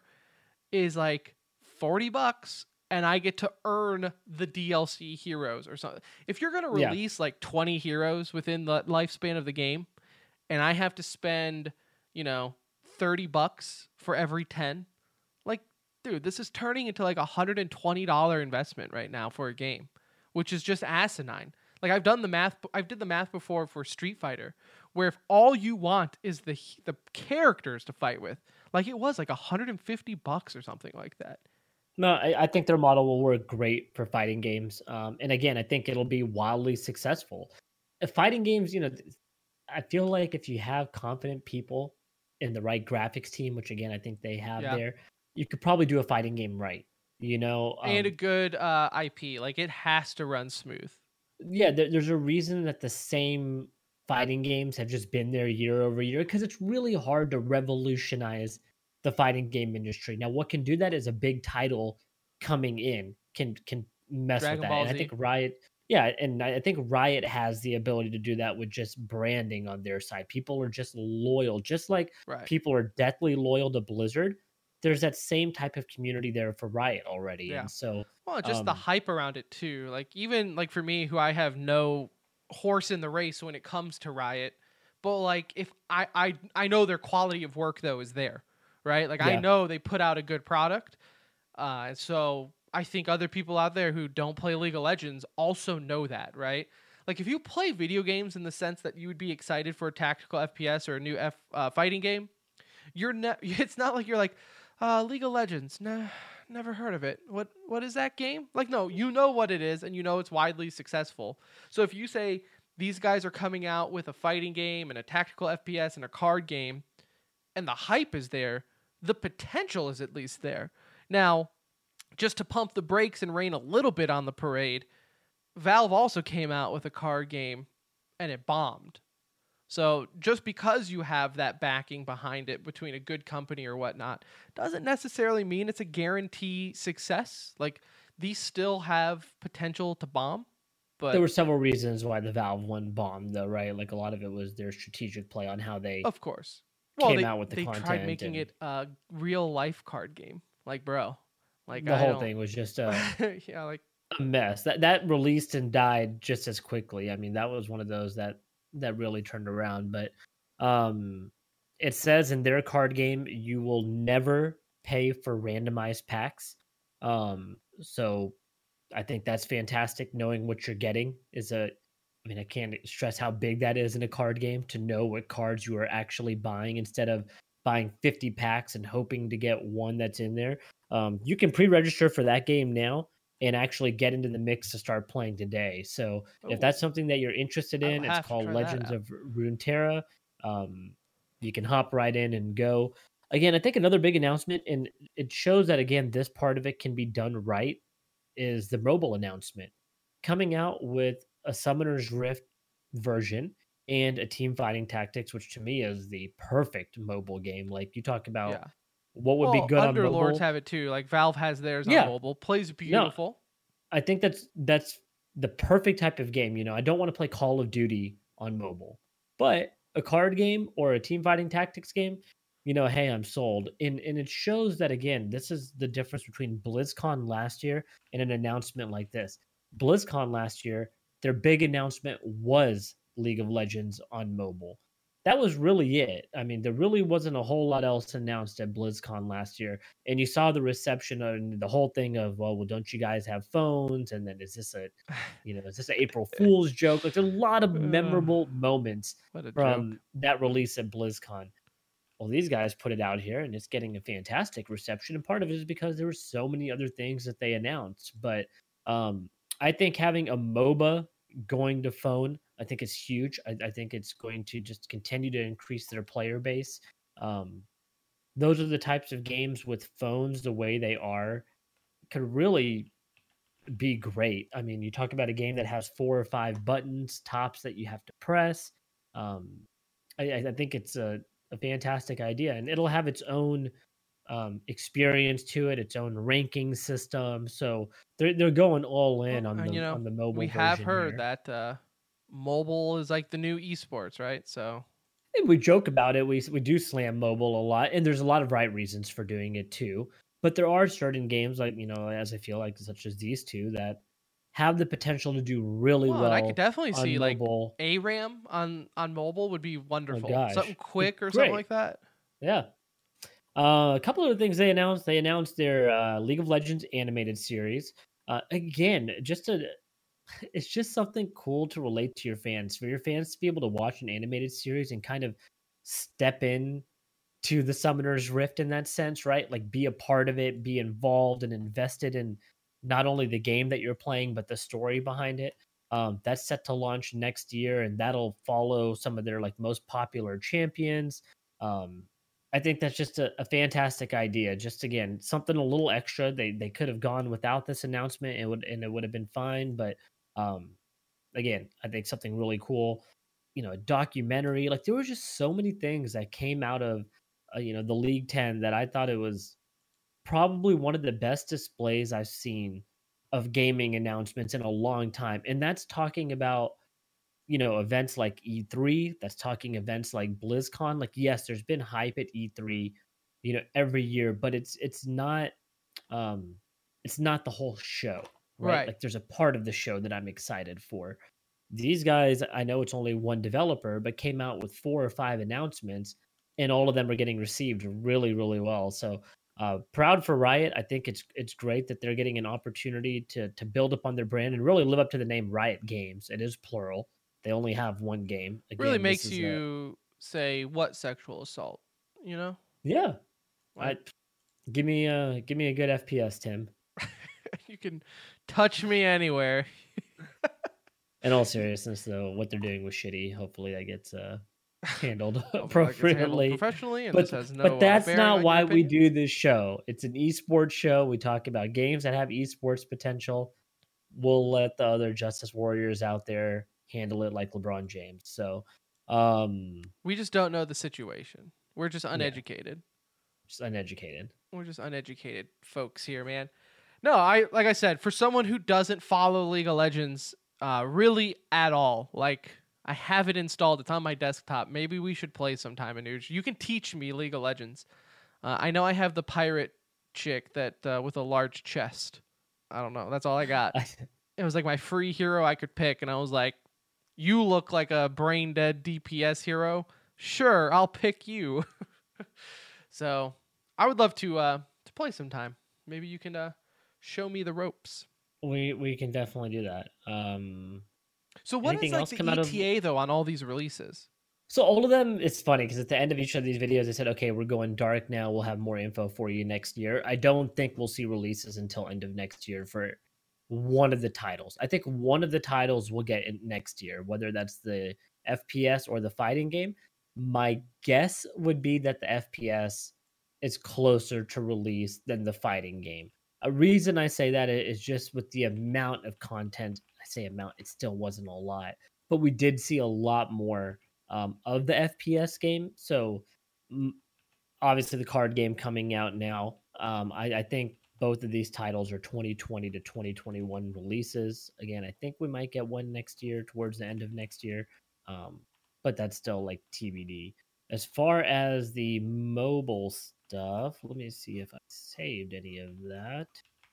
is like forty bucks and I get to earn the D L C heroes or something. If you're going to Yeah. release like twenty heroes within the lifespan of the game and I have to spend, you know, thirty bucks for every ten, like, dude, this is turning into like a one hundred twenty dollars investment right now for a game, which is just asinine. Like, I've done the math. I've did the math before for Street Fighter, where if all you want is the the characters to fight with, like it was like one hundred fifty bucks or something like that. No, I, I think their model will work great for fighting games. Um, and again, I think it'll be wildly successful. Uh, Fighting games, you know, th- I feel like if you have confident people in the right graphics team, which again, I think they have Yeah. there, you could probably do a fighting game right. You know, um, And a good uh, I P, like it has to run smooth. yeah, there, there's a reason that the same fighting games have just been there year over year because it's really hard to revolutionize the fighting game industry. Now, what can do that is a big title coming in can can mess Dragon with that. Ball And I Z. think Riot, yeah, and I I think Riot has the ability to do that with just branding on their side. People are just loyal, just like Right. people are deathly loyal to Blizzard. There's that same type of community there for Riot already, Yeah. and so Well, just the um, hype around it too. Like even like for me, who I have no horse in the race when it comes to Riot, but like if I I I know their quality of work though is there, right? Like I Yeah. know they put out a good product, uh, and so I think other people out there who don't play League of Legends also know that, right? Like if you play video games in the sense that you would be excited for a tactical F P S or a new F uh, fighting game, you're ne- it's not like you're like uh, League of Legends. Nah, never heard of it. What what is that game? Like no, you know what it is and you know it's widely successful. So if you say these guys are coming out with a fighting game and a tactical F P S and a card game and the hype is there, the potential is at least there. Now, just to pump the brakes and rain a little bit on the parade, Valve also came out with a card game and it bombed. So just because you have that backing behind it between a good company or whatnot doesn't necessarily mean it's a guarantee success. Like these still have potential to bomb, but there were several reasons why the Valve one bombed, though, right? Like a lot of it was their strategic play on how they. of course. Well, came they, out with the they tried content making and- it a real life card game. Like, bro, like the I whole don't- thing was just a, yeah, like a mess. That that released and died just as quickly. I mean, that was one of those that that really turned around. But um, it says in their card game, you will never pay for randomized packs. Um, so I think that's fantastic. Knowing what you're getting is a, I mean, I can't stress how big that is in a card game to know what cards you are actually buying instead of buying fifty packs and hoping to get one that's in there. Um, you can pre-register for that game now and actually get into the mix to start playing today. So if Ooh, that's something that you're interested I will in, it's have to called try that Legends out. of Runeterra. Um, you can hop right in and go. Again, I think another big announcement, and it shows that, again, this part of it can be done right, is the mobile announcement. Coming out with a Summoner's Rift version and a Team Fighting Tactics, which to me is the perfect mobile game. Like, you talk about Yeah. what would be Well, good on Underlords mobile. have it too. Like Valve has theirs on Yeah. mobile. Plays No, beautiful. I think that's that's the perfect type of game. You know, I don't want to play Call of Duty on mobile, but a card game or a team fighting tactics game, you know, hey, I'm sold. And and it shows that, again, this is the difference between BlizzCon last year and an announcement like this. BlizzCon last year, their big announcement was League of Legends on mobile. That was really it. I mean, there really wasn't a whole lot else announced at BlizzCon last year. And you saw the reception and the whole thing of, well, well, don't you guys have phones? And then is this a, you know, is this an April Fool's joke? Like, there's a lot of Uh, memorable moments what a joke. from that release at BlizzCon. Well, these guys put it out here and it's getting a fantastic reception. And part of it is because there were so many other things that they announced. But um, I think having a MOBA going to phone, I think it's huge. I, I think it's going to just continue to increase their player base. Um, those are the types of games with phones the way they are could really be great. I mean, you talk about a game that has four or five buttons, tops that you have to press. Um, I, I think it's a, a fantastic idea, and it'll have its own um, experience to it, its own ranking system. So they're they're going all in Well, on and the you know, on the mobile. we have version heard here. that uh, mobile is like the new esports, right? So And we joke about it. We we do slam mobile a lot, and there's a lot of right reasons for doing it too. But there are certain games, like, you know, as I feel like, such as these two, that have the potential to do really well, well. and I could definitely on see like mobile. A RAM on on mobile would be Oh wonderful. gosh, Something It'd be quick or something great. like that. Yeah. Uh, a couple of things they announced. They announced their uh, League of Legends animated series. Uh, again, just a, it's just something cool to relate to your fans. For your fans to be able to watch an animated series and kind of step in to the Summoner's Rift in that sense, right? Like, be a part of it, be involved and invested in not only the game that you're playing, but the story behind it. Um, that's set to launch next year, and that'll follow some of their like most popular champions. Um, I think that's just a, a fantastic idea. Just, again, something a little extra. They they could have gone without this announcement, and would and it would have been fine. But um, again, I think something really cool. You know, a documentary. Like, there were just so many things that came out of uh, you know, the League ten that I thought it was probably one of the best displays I've seen of gaming announcements in a long time. And that's talking about, you know, events like E three, that's talking events like BlizzCon. Like, yes, there's been hype at E three, you know, every year, but it's it's not um it's not the whole show, right? Right. Like, there's a part of the show that I'm excited for. These guys, I know it's only one developer, but came out with four or five announcements, and all of them are getting received really, really well. So uh, proud for Riot. I think it's it's great that they're getting an opportunity to to build upon their brand and really live up to the name Riot Games. It is plural. They only have one game. Again, Really this makes is a, you say what sexual assault, you know? yeah. I Like give me a give me a good F P S, Tim. you can touch me anywhere. In all seriousness, though, what they're doing was shitty. Hopefully, that gets uh, handled Hopefully that gets handled appropriately. professionally, and But this has no. but uh, that's bearing on not your why we opinion. do this show. It's an esports show. We talk about games that have esports potential. We'll let the other Justice Warriors out there handle it like LeBron James. So, um, We just don't know the situation. We're just yeah, uneducated. just uneducated. We're just uneducated folks here, man. No, I like I said, for someone who doesn't follow League of Legends uh, really at all, like I have it installed. It's on my desktop. Maybe we should play sometime, Anuj. You can teach me League of Legends. Uh, I know I have the pirate chick that uh, with a large chest. I don't know. That's all I got. It was like my free hero I could pick, and I was like, "You look like a brain dead D P S hero. Sure, I'll pick you." So I would love to uh, to play sometime. Maybe you can uh, show me the ropes. We we can definitely do that. Um, So what anything is like else the come out of? E T A though on all these releases? So all of them, it's funny because at the end of each of these videos, they said, "Okay, we're going dark now. We'll have more info for you next year." I don't think we'll see releases until end of next year for one of the titles. I think one of the titles will get in next year, whether that's the F P S or the fighting game. My guess would be that the F P S is closer to release than the fighting game. A reason I say that is just with the amount of content. I say amount, it still wasn't a lot, but we did see a lot more um, of the F P S game. So mm, obviously the card game coming out now. Um, I, I think both of these titles are twenty twenty to twenty twenty-one releases. Again, I think we might get one next year towards the end of next year, um, but that's still like T B D. As far as the mobile stuff, let me see if I saved any of that.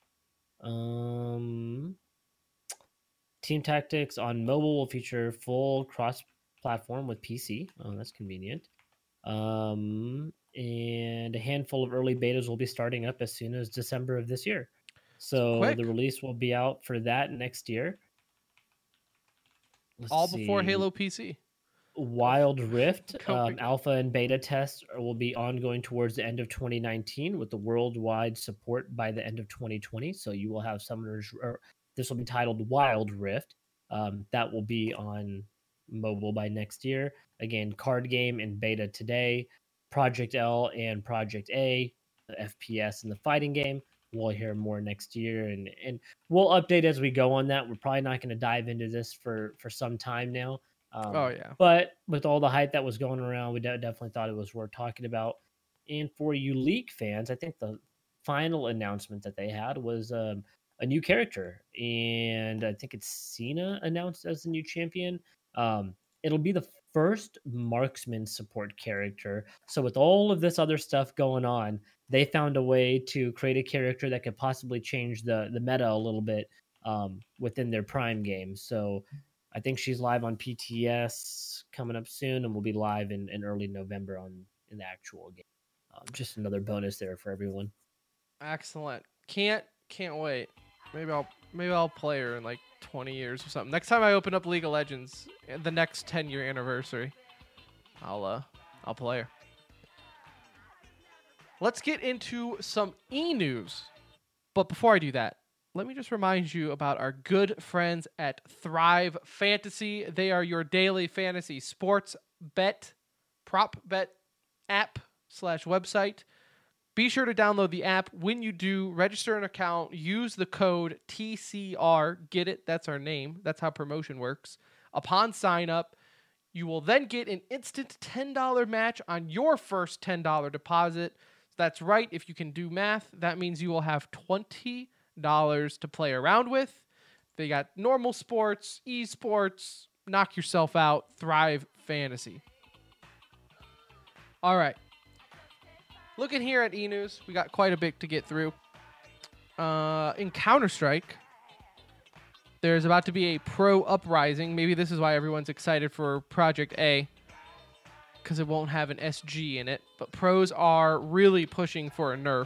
Um, Team Tactics on mobile will feature full cross-platform with P C. Oh, that's convenient. Um, and a handful of early betas will be starting up as soon as December of this year. So Quick. the release will be out for that next year. Let's All before see. Halo P C. Wild Rift Go um, figure. alpha and beta tests will be ongoing towards the end of twenty nineteen with the worldwide support by the end of twenty twenty. So you will have summoners. Or this will be titled Wild Rift. Um, that will be on mobile by next year. Again, card game and beta today. Project L and Project A, the F P S and the fighting game. We'll hear more next year, and and we'll update as we go on that. We're probably not going to dive into this for for some time now. Um, Oh yeah. But with all the hype that was going around, we de- definitely thought it was worth talking about. And for you League fans, I think the final announcement that they had was um, a new character, and I think it's Cena announced as the new champion. Um, it'll be the first marksman support character. So with all of this other stuff going on, they found a way to create a character that could possibly change the the meta a little bit um, within their prime game. So I think she's live on P T S coming up soon, and will be live in, in early November on in the actual game. Um, just another bonus there for everyone. Excellent. Can't can't wait. Maybe I'll maybe I'll play her in like twenty years or something. Next time I open up League of Legends, the next ten year anniversary, I'll uh I'll play her. Let's get into some e-news. But before I do that, let me just remind you about our good friends at Thrive Fantasy. They are your daily fantasy sports bet, prop bet app slash website. Be sure to download the app. When you do, register an account, use the code T C R. Get it? That's our name. That's how promotion works. Upon sign up, you will then get an instant ten dollars match on your first ten dollars deposit. That's right. If you can do math, that means you will have twenty dollars to play around with. They got normal sports, esports, knock yourself out, Thrive Fantasy. All right. Looking here at e-news, we got quite a bit to get through. Uh, in Counter-Strike, there's about to be a pro uprising. Maybe this is why everyone's excited for Project A, because it won't have an S G in it. But pros are really pushing for a nerf.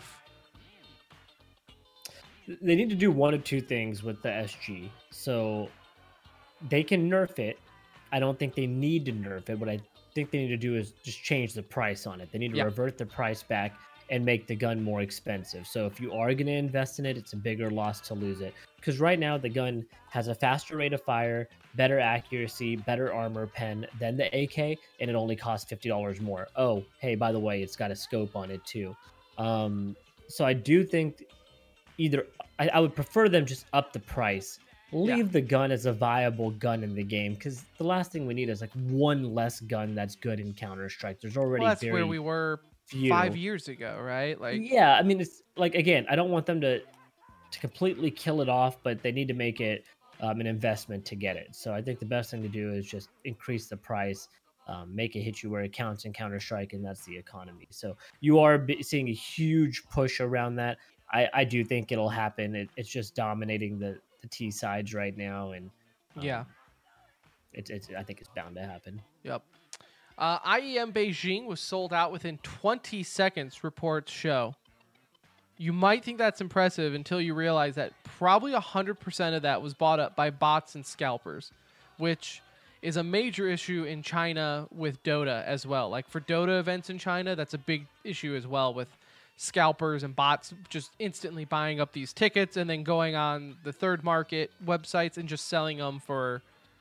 They need to do one of two things with the S G. So they can nerf it. I don't think they need to nerf it. What I think they need to do is just change the price on it. They need to Yep. revert the price back and make the gun more expensive. So if you are going to invest in it, it's a bigger loss to lose it. Because right now the gun has a faster rate of fire, better accuracy, better armor pen than the A K, and it only costs fifty dollars more. Oh, hey, by the way, it's got a scope on it too. Um, so I do think either I, I would prefer them just up the price. Leave Yeah. the gun as a viable gun in the game, because the last thing we need is like one less gun that's good in Counter-Strike. There's already Well, that's very where we were few. five years ago, right? Like, Yeah, I mean, it's like, again, I don't want them to to completely kill it off, but they need to make it um, an investment to get it. So I think the best thing to do is just increase the price, um, make it hit you where it counts in Counter-Strike, and that's the economy. So you are b- seeing a huge push around that. I, I do think it'll happen. It, it's just dominating the, the T sides right now, and um, yeah. it's it's I think it's bound to happen. Yep. Uh, I E M Beijing was sold out within twenty seconds, reports show. You might think that's impressive until you realize that probably one hundred percent of that was bought up by bots and scalpers, which is a major issue in China with Dota as well. Like for Dota events in China, that's a big issue as well with scalpers and bots just instantly buying up these tickets and then going on the third market websites and just selling them for,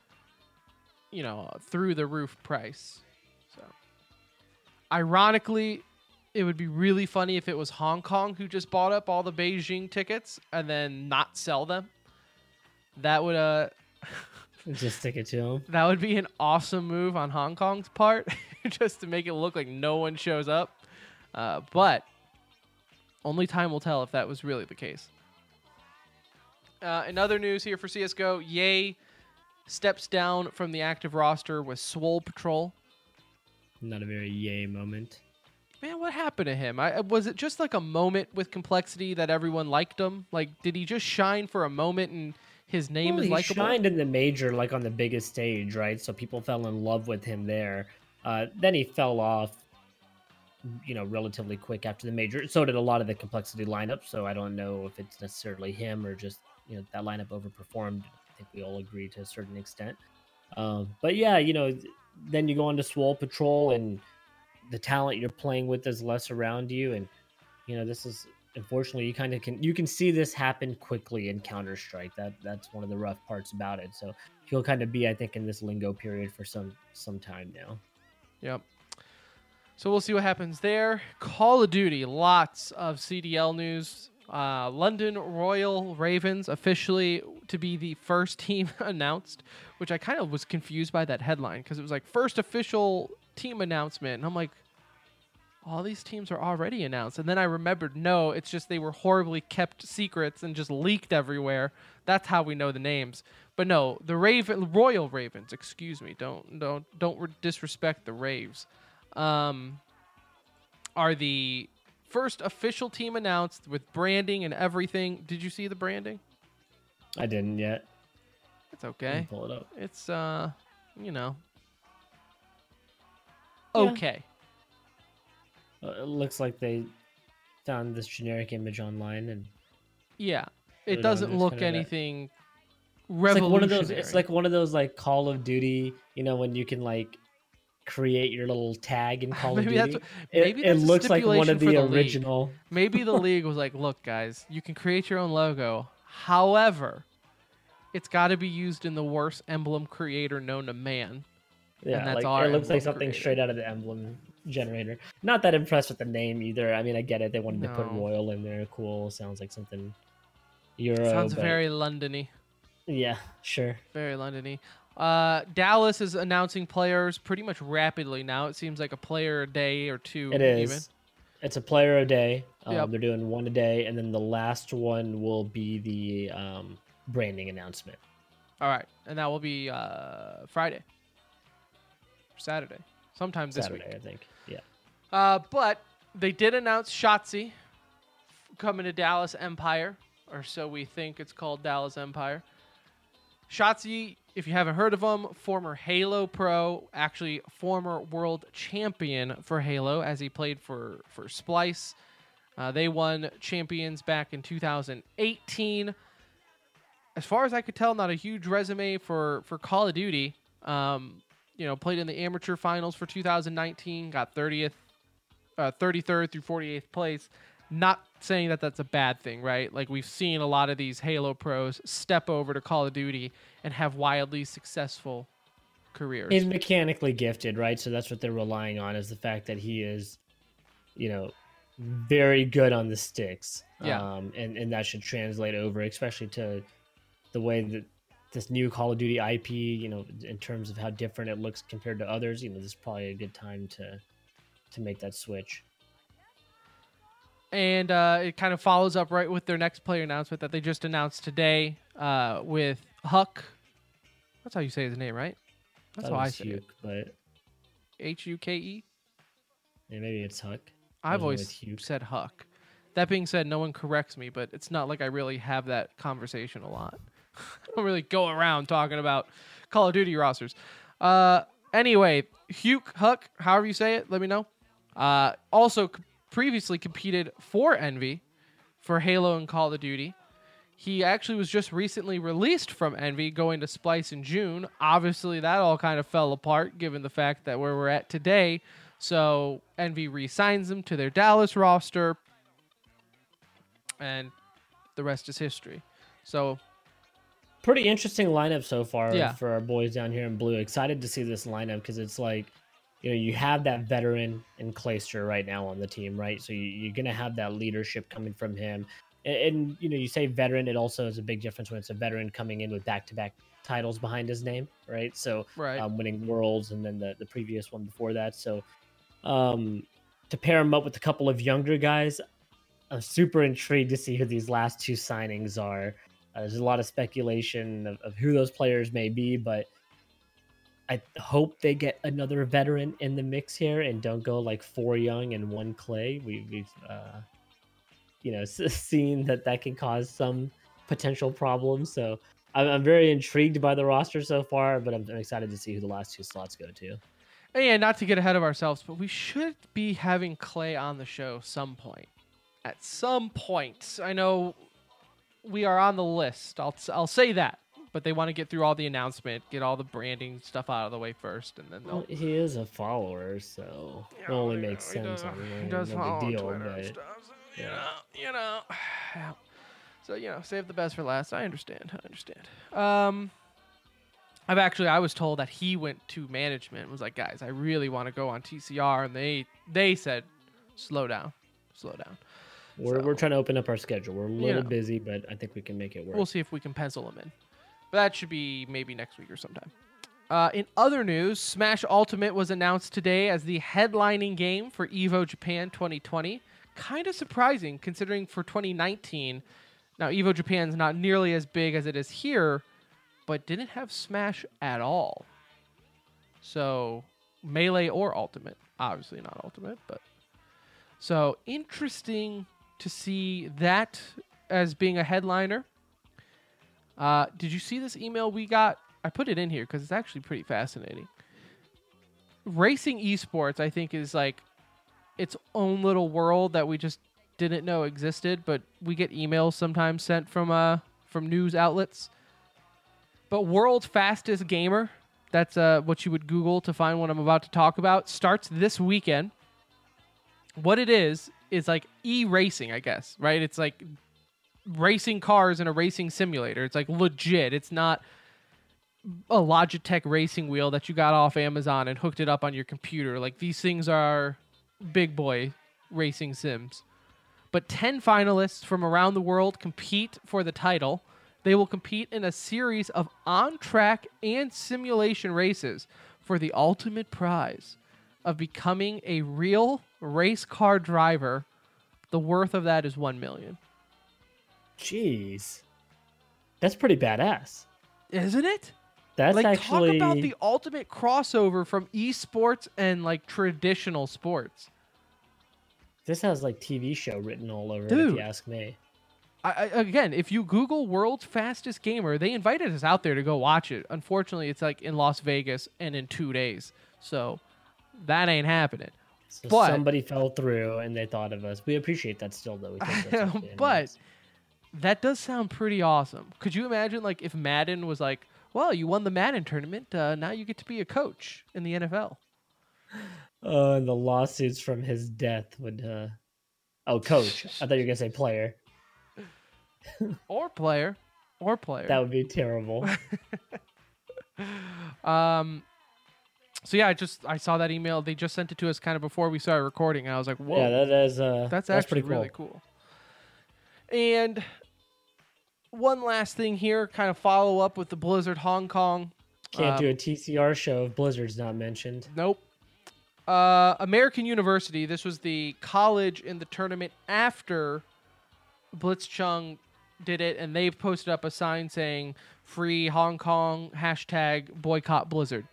you know, through the roof price. So ironically, it would be really funny if it was Hong Kong who just bought up all the Beijing tickets and then not sell them. That would uh Just stick it to them. that would be an awesome move on Hong Kong's part, just to make it look like no one shows up. Uh, but only time will tell if that was really the case. Uh, in other news here for C S G O, Ye steps down from the active roster with Swole Patrol. Not a very yay moment. Man, what happened to him? I, was it just like a moment with Complexity that everyone liked him? Like, did he just shine for a moment and his name Well, is he likable? shined in the major, like on the biggest stage, right? So people fell in love with him there. Uh, then he fell off, you know, relatively quick after the major. So did a lot of the Complexity lineup. So I don't know if it's necessarily him or just, you know, that lineup overperformed. I think we all agree to a certain extent. Um, but yeah, you know, then you go on to Swole Patrol and the talent you're playing with is less around you. And, you know, this is, unfortunately, you kind of can, you can see this happen quickly in Counter-Strike. That That's one of the rough parts about it. So he'll kind of be, I think, in this lingo period for some, some time now. Yep. So we'll see what happens there. Call of Duty, lots of C D L news. Uh, London Royal Ravens officially to be the first team announced, which I kind of was confused by that headline because it was like first official team announcement. And I'm like, all these teams are already announced. And then I remembered, no, it's just they were horribly kept secrets and just leaked everywhere. That's how we know the names. But no, the Raven, Royal Ravens, excuse me, don't don't don't re- disrespect the Raves. Um, are the first official team announced with branding and everything. Did you see the branding? I didn't yet. It's okay. Pull it up. It's uh, you know, Yeah. okay. Uh, it looks like they found this generic image online, and Yeah, Put it it doesn't on, it's look kinda that- anything it's like revolutionary. one of those. It's like one of those like Call of Duty. You know, when you can like create your little tag in Call of maybe Duty. that's what, It, maybe it that's a looks like one of stipulation for the, league. original. Maybe the league was like, look, guys, you can create your own logo. However, it's got to be used in the worst emblem creator known to man. Yeah, that's like our it looks like emblem something creator. straight out of the emblem generator. Not that impressed with the name either. I mean, I get it. They wanted to put No. Royal in there. Cool. Sounds like something Euro. Sounds but very Londony. yeah, sure. Very Londony. Uh, Dallas is announcing players pretty much rapidly now. It seems like a player a day or two. It is. Even. It's a player a day. Um, Yep. They're doing one a day, and then the last one will be the um, branding announcement. All right, and that will be uh, Friday, Saturday, sometime this Saturday, week. I think. Yeah. Uh, but they did announce Shotzi coming to Dallas Empire, or so we think it's called, Dallas Empire. Shotzi, if you haven't heard of him, former Halo pro, actually former world champion for Halo as he played for, for Splice. Uh, they won champions back in two thousand eighteen. As far as I could tell, not a huge resume for, for Call of Duty. Um, you know, played in the amateur finals for two thousand nineteen, got thirtieth, uh, thirty-third through forty-eighth place. Not saying that that's a bad thing, right? Like, we've seen a lot of these Halo pros step over to Call of Duty and have wildly successful careers. He's mechanically gifted, right? So that's what they're relying on, is the fact that he is, you know, very good on the sticks. Yeah. Um, and, and that should translate over, especially to the way that this new Call of Duty I P, you know, in terms of how different it looks compared to others. You know, this is probably a good time to to make that switch. And uh, it kind of follows up right with their next player announcement that they just announced today uh, with Huck. That's how you say his name, right? That's Thought how it I was say Huke, it. but H U K E? yeah, maybe it's Huck. I've Wasn't always with Huke. said Huck. That being said, no one corrects me, but it's not like I really have that conversation a lot. I don't really go around talking about Call of Duty rosters. Uh, anyway, Huke, Huck, however you say it, let me know. Uh, also c- previously competed for Envy, for Halo and Call of Duty. He actually was just recently released from Envy, going to Splice in June. Obviously, that all kind of fell apart given the fact that where we're at today. So Envy re-signs him to their Dallas roster, and the rest is history. So pretty interesting lineup so far Yeah. for our boys down here in blue. Excited to see this lineup because it's like, you know, you have that veteran in Clayster right now on the team, right? So you, you're going to have that leadership coming from him. And, and, you know, you say veteran, it also is a big difference when it's a veteran coming in with back-to-back titles behind his name, right? So Right. um, winning Worlds and then the, the previous one before that. So um, to pair him up with a couple of younger guys, I'm super intrigued to see who these last two signings are. Uh, there's a lot of speculation of, of who those players may be, but I hope they get another veteran in the mix here and don't go like four young and one Clay. We, we've, uh, you know, seen that that can cause some potential problems. So I'm, I'm very intrigued by the roster so far, but I'm, I'm excited to see who the last two slots go to. And not to get ahead of ourselves, but we should be having Clay on the show some point. At some point. I know we are on the list. I'll I'll say that. But they want to get through all the announcement, get all the branding stuff out of the way first, and then they'll... Well, he is a follower, so it Yeah, only you makes know, he sense. does- I mean, he does no follow big on deal, Twitter and but stuff, so, you yeah. know, you know. Yeah. So, you know, save the best for last. I understand. I understand. Um, I've actually, I was told that he went to management and was like, guys, I really want to go on T C R, and they they said, slow down, slow down. We're, So- we're trying to open up our schedule. We're a little know. busy, but I think we can make it work. We'll see if we can pencil him in. But that should be maybe next week or sometime. Uh, in other news, Smash Ultimate was announced today as the headlining game for EVO Japan twenty twenty. Kind of surprising considering for twenty nineteen, now EVO Japan's not nearly as big as it is here, but didn't have Smash at all. So, Melee or Ultimate. Obviously not Ultimate, but... So, interesting to see that as being a headliner. Uh, did you see this email we got? I put it in here because it's actually pretty fascinating. Racing esports, I think, is like its own little world that we just didn't know existed, but we get emails sometimes sent from uh from news outlets. But World's Fastest Gamer, that's uh what you would Google to find what I'm about to talk about, starts this weekend. What it is is like e-racing, I guess, right? It's like racing cars in a racing simulator. It's like legit. It's not a Logitech racing wheel that you got off Amazon and hooked it up on your computer. Like, these things are big boy racing sims. But ten finalists from around the world compete for the title. They will compete in a series of on-track and simulation races for the ultimate prize of becoming a real race car driver. The worth of that is one million. Jeez. That's pretty badass. Isn't it? That's like, actually talk about the ultimate crossover from esports and like traditional sports. this has like T V show written all over it, Dude. if you ask me. I, I, again, if you Google World's Fastest Gamer, they invited us out there to go watch it. Unfortunately, it's like in Las Vegas and in two days. So that ain't happening. So But- somebody fell through and they thought of us. We appreciate that still, though. We think that's actually But nice. that does sound pretty awesome. Could you imagine, like, if Madden was like, well, you won the Madden tournament, uh, now you get to be a coach in the N F L. Oh, and the lawsuits from his death would. Uh... Oh, coach. I thought you were gonna say player. Or player. Or player. That would be terrible. Um, so yeah, I just I saw that email. They just sent it to us kind of before we started recording, and I was like, "Whoa, Yeah, that is. Uh, that's, that's actually pretty cool. really cool." And one last thing here, kind of follow up with the Blizzard Hong Kong. Can't Um, do a T C R show if Blizzard's not mentioned. Nope. Uh, American University. This was the college in the tournament after Blitzchung did it, and they posted up a sign saying "Free Hong Kong hashtag boycott Blizzard."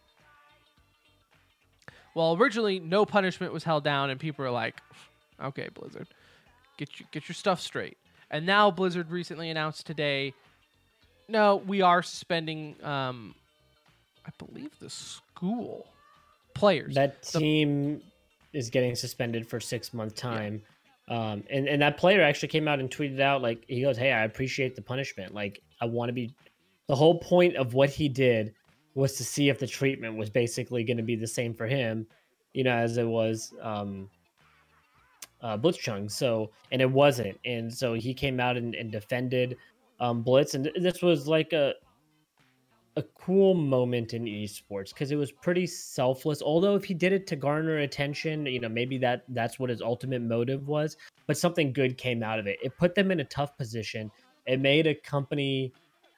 Well, originally no punishment was held down, and people were like, "Okay, Blizzard, get you, get your stuff straight." And now Blizzard recently announced today, no, we are suspending, um, I believe, the school players. That The- team is getting suspended for six month time. Um, and, and that player actually came out and tweeted out, like, he goes, hey, I appreciate the punishment. Like, I want to be, the whole point of what he did was to see if the treatment was basically going to be the same for him, you know, as it was um, uh, Blitzchung. So, and it wasn't. And so he came out and, and defended um, Blitz. And this was like a, a cool moment in esports because it was pretty selfless. Although if he did it to garner attention, you know, maybe that that's what his ultimate motive was, but something good came out of it. It put them in a tough position. It made a company,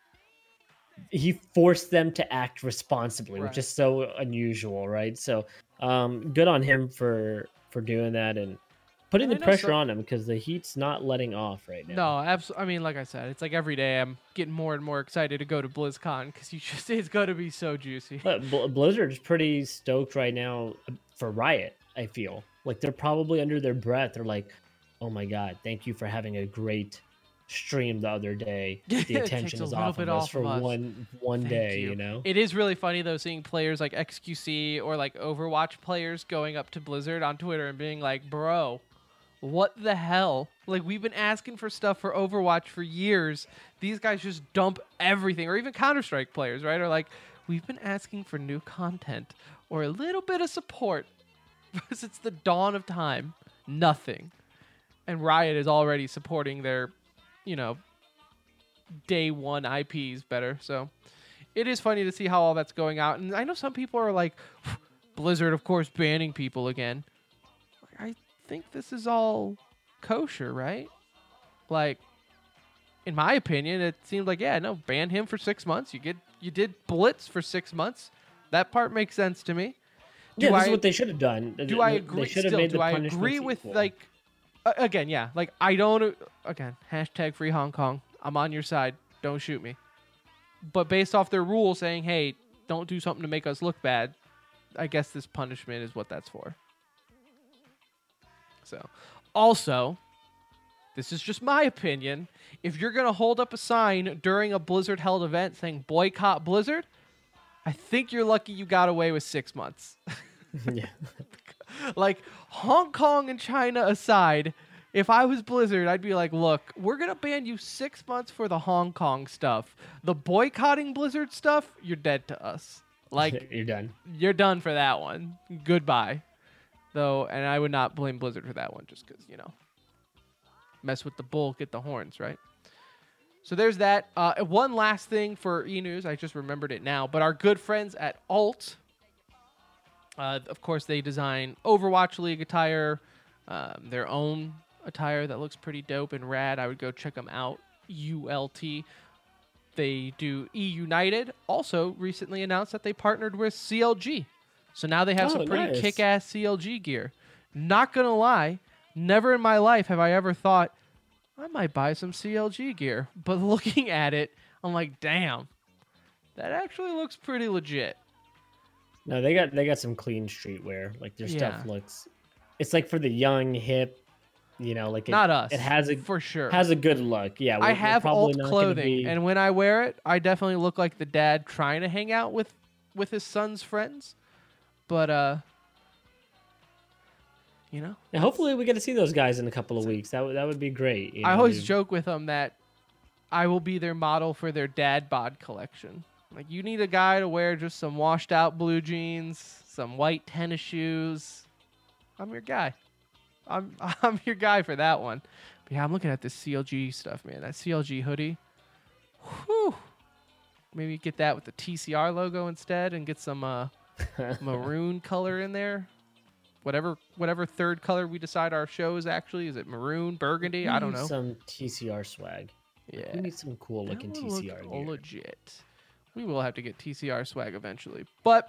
he forced them to act responsibly, Right. which is so unusual, right? So um, good on him for, for doing that and putting I the know pressure some- on him because the heat's not letting off right now. No, absolutely. I mean, like I said, it's like every day I'm getting more and more excited to go to BlizzCon because you just it's going to be so juicy. But Bl- Blizzard's pretty stoked right now for Riot, I feel. Like, they're probably under their breath. They're like, oh my God, thank you for having a great stream the other day. The It takes attention a is little off bit of us off for of us. one one Thank day, you. you know? It is really funny though seeing players like X Q C or like Overwatch players going up to Blizzard on Twitter and being like, "Bro, what the hell? Like, we've been asking for stuff for Overwatch for years. These guys just dump everything." Or even Counter-Strike players, right? Are like, "We've been asking for new content or a little bit of support since the dawn of time. Nothing." And Riot is already supporting their, you know, day one I Ps better. So it is funny to see how all that's going out. And I know some people are like, Blizzard, of course, banning people again. I think this is all kosher, right? Like, in my opinion, it seemed like, yeah, no, ban him for six months. You get you did Blitz for six months. That part makes sense to me. Do Yeah, this I- is what they should have done. do I They agree? should have Still, made do the I punishments agree with equal. like uh, again? Yeah, like I don't again. Hashtag free Hong Kong. I'm on your side. Don't shoot me. But based off their rule saying, hey, don't do something to make us look bad, I guess this punishment is what that's for. So, also, this is just my opinion. If you're gonna hold up a sign during a Blizzard held event saying boycott Blizzard, I think you're lucky you got away with six months. Yeah. Like, Hong Kong and China aside, if I was Blizzard, I'd be like, look, we're going to ban you six months for the Hong Kong stuff. The boycotting Blizzard stuff, you're dead to us. Like, You're done. you're done for that one. Goodbye. Though, and I would not blame Blizzard for that one just because, you know, mess with the bull, get the horns, right? So there's that. Uh, one last thing for E-News. I just remembered it now. But our good friends at Alt, uh, of course, they design Overwatch League attire, um, their own attire that looks pretty dope and rad. I would go check them out. U L T. They do E United. Also, recently announced that they partnered with C L G. So now they have Oh, some pretty nice. kick-ass C L G gear. Not going to lie, never in my life have I ever thought, I might buy some C L G gear. But looking at it, I'm like, damn, that actually looks pretty legit. No, they got they got some clean streetwear. Like their stuff Yeah. looks, it's like for the young, hip, you know, like it, Not us. It has a for sure. has a good look. Yeah, I we're- we're have probably alt not gonna clothing, be- and when I wear it, I definitely look like the dad trying to hang out with with his son's friends. But uh, you know, Yeah, hopefully we get to see those guys in a couple of weeks. That would that would be great. you I know, always dude. joke with them that I will be their model for their dad bod collection. Like, you need a guy to wear just some washed out blue jeans, some white tennis shoes. I'm your guy. I'm I'm your guy for that one. But yeah, I'm looking at this C L G stuff, man. That C L G hoodie. Whew. Maybe get that with the T C R logo instead and get some uh, maroon color in there. Whatever whatever third color we decide our show is actually. Is it maroon, burgundy? We I don't need know. Some T C R swag. Yeah. We need some cool That looking would T C R look gear. legit. We will have to get T C R swag eventually, but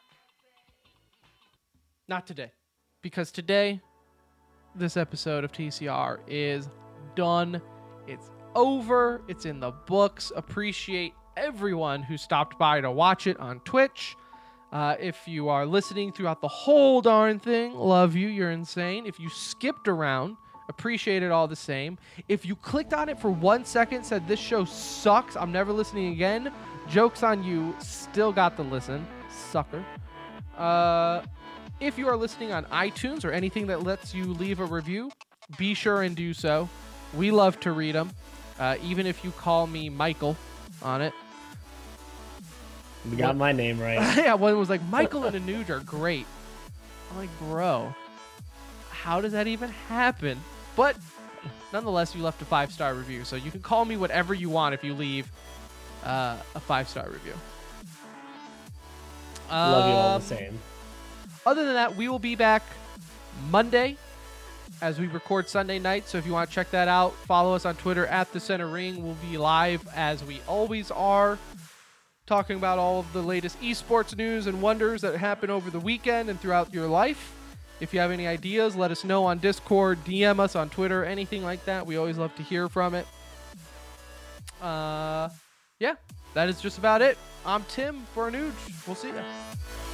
not today, because today this episode of T C R is done. It's over. It's in the books. Appreciate everyone who stopped by to watch it on Twitch. Uh, if you are listening throughout the whole darn thing, love you. You're insane. If you skipped around, appreciate it all the same. If you clicked on it for one second, said this show sucks, I'm never listening again, joke's on you. Still got the listen, sucker. Uh, if you are listening on iTunes or anything that lets you leave a review, be sure and do so. We love to read them, uh, even if you call me Michael on it. You got my name right. Yeah, one was like, Michael and Anuj are great. I'm like, bro, how does that even happen? But nonetheless, you left a five-star review, so you can call me whatever you want if you leave uh, a five-star review. Love you all Um, the same. Other than that, we will be back Monday as we record Sunday night. So if you want to check that out, follow us on Twitter at The Center Ring. We'll be live as we always are, talking about all of the latest esports news and wonders that happen over the weekend and throughout your life. If you have any ideas, let us know on Discord, D M us on Twitter, anything like that. We always love to hear from it. Uh, yeah, that is just about it. I'm Tim for Anuj. We'll see you.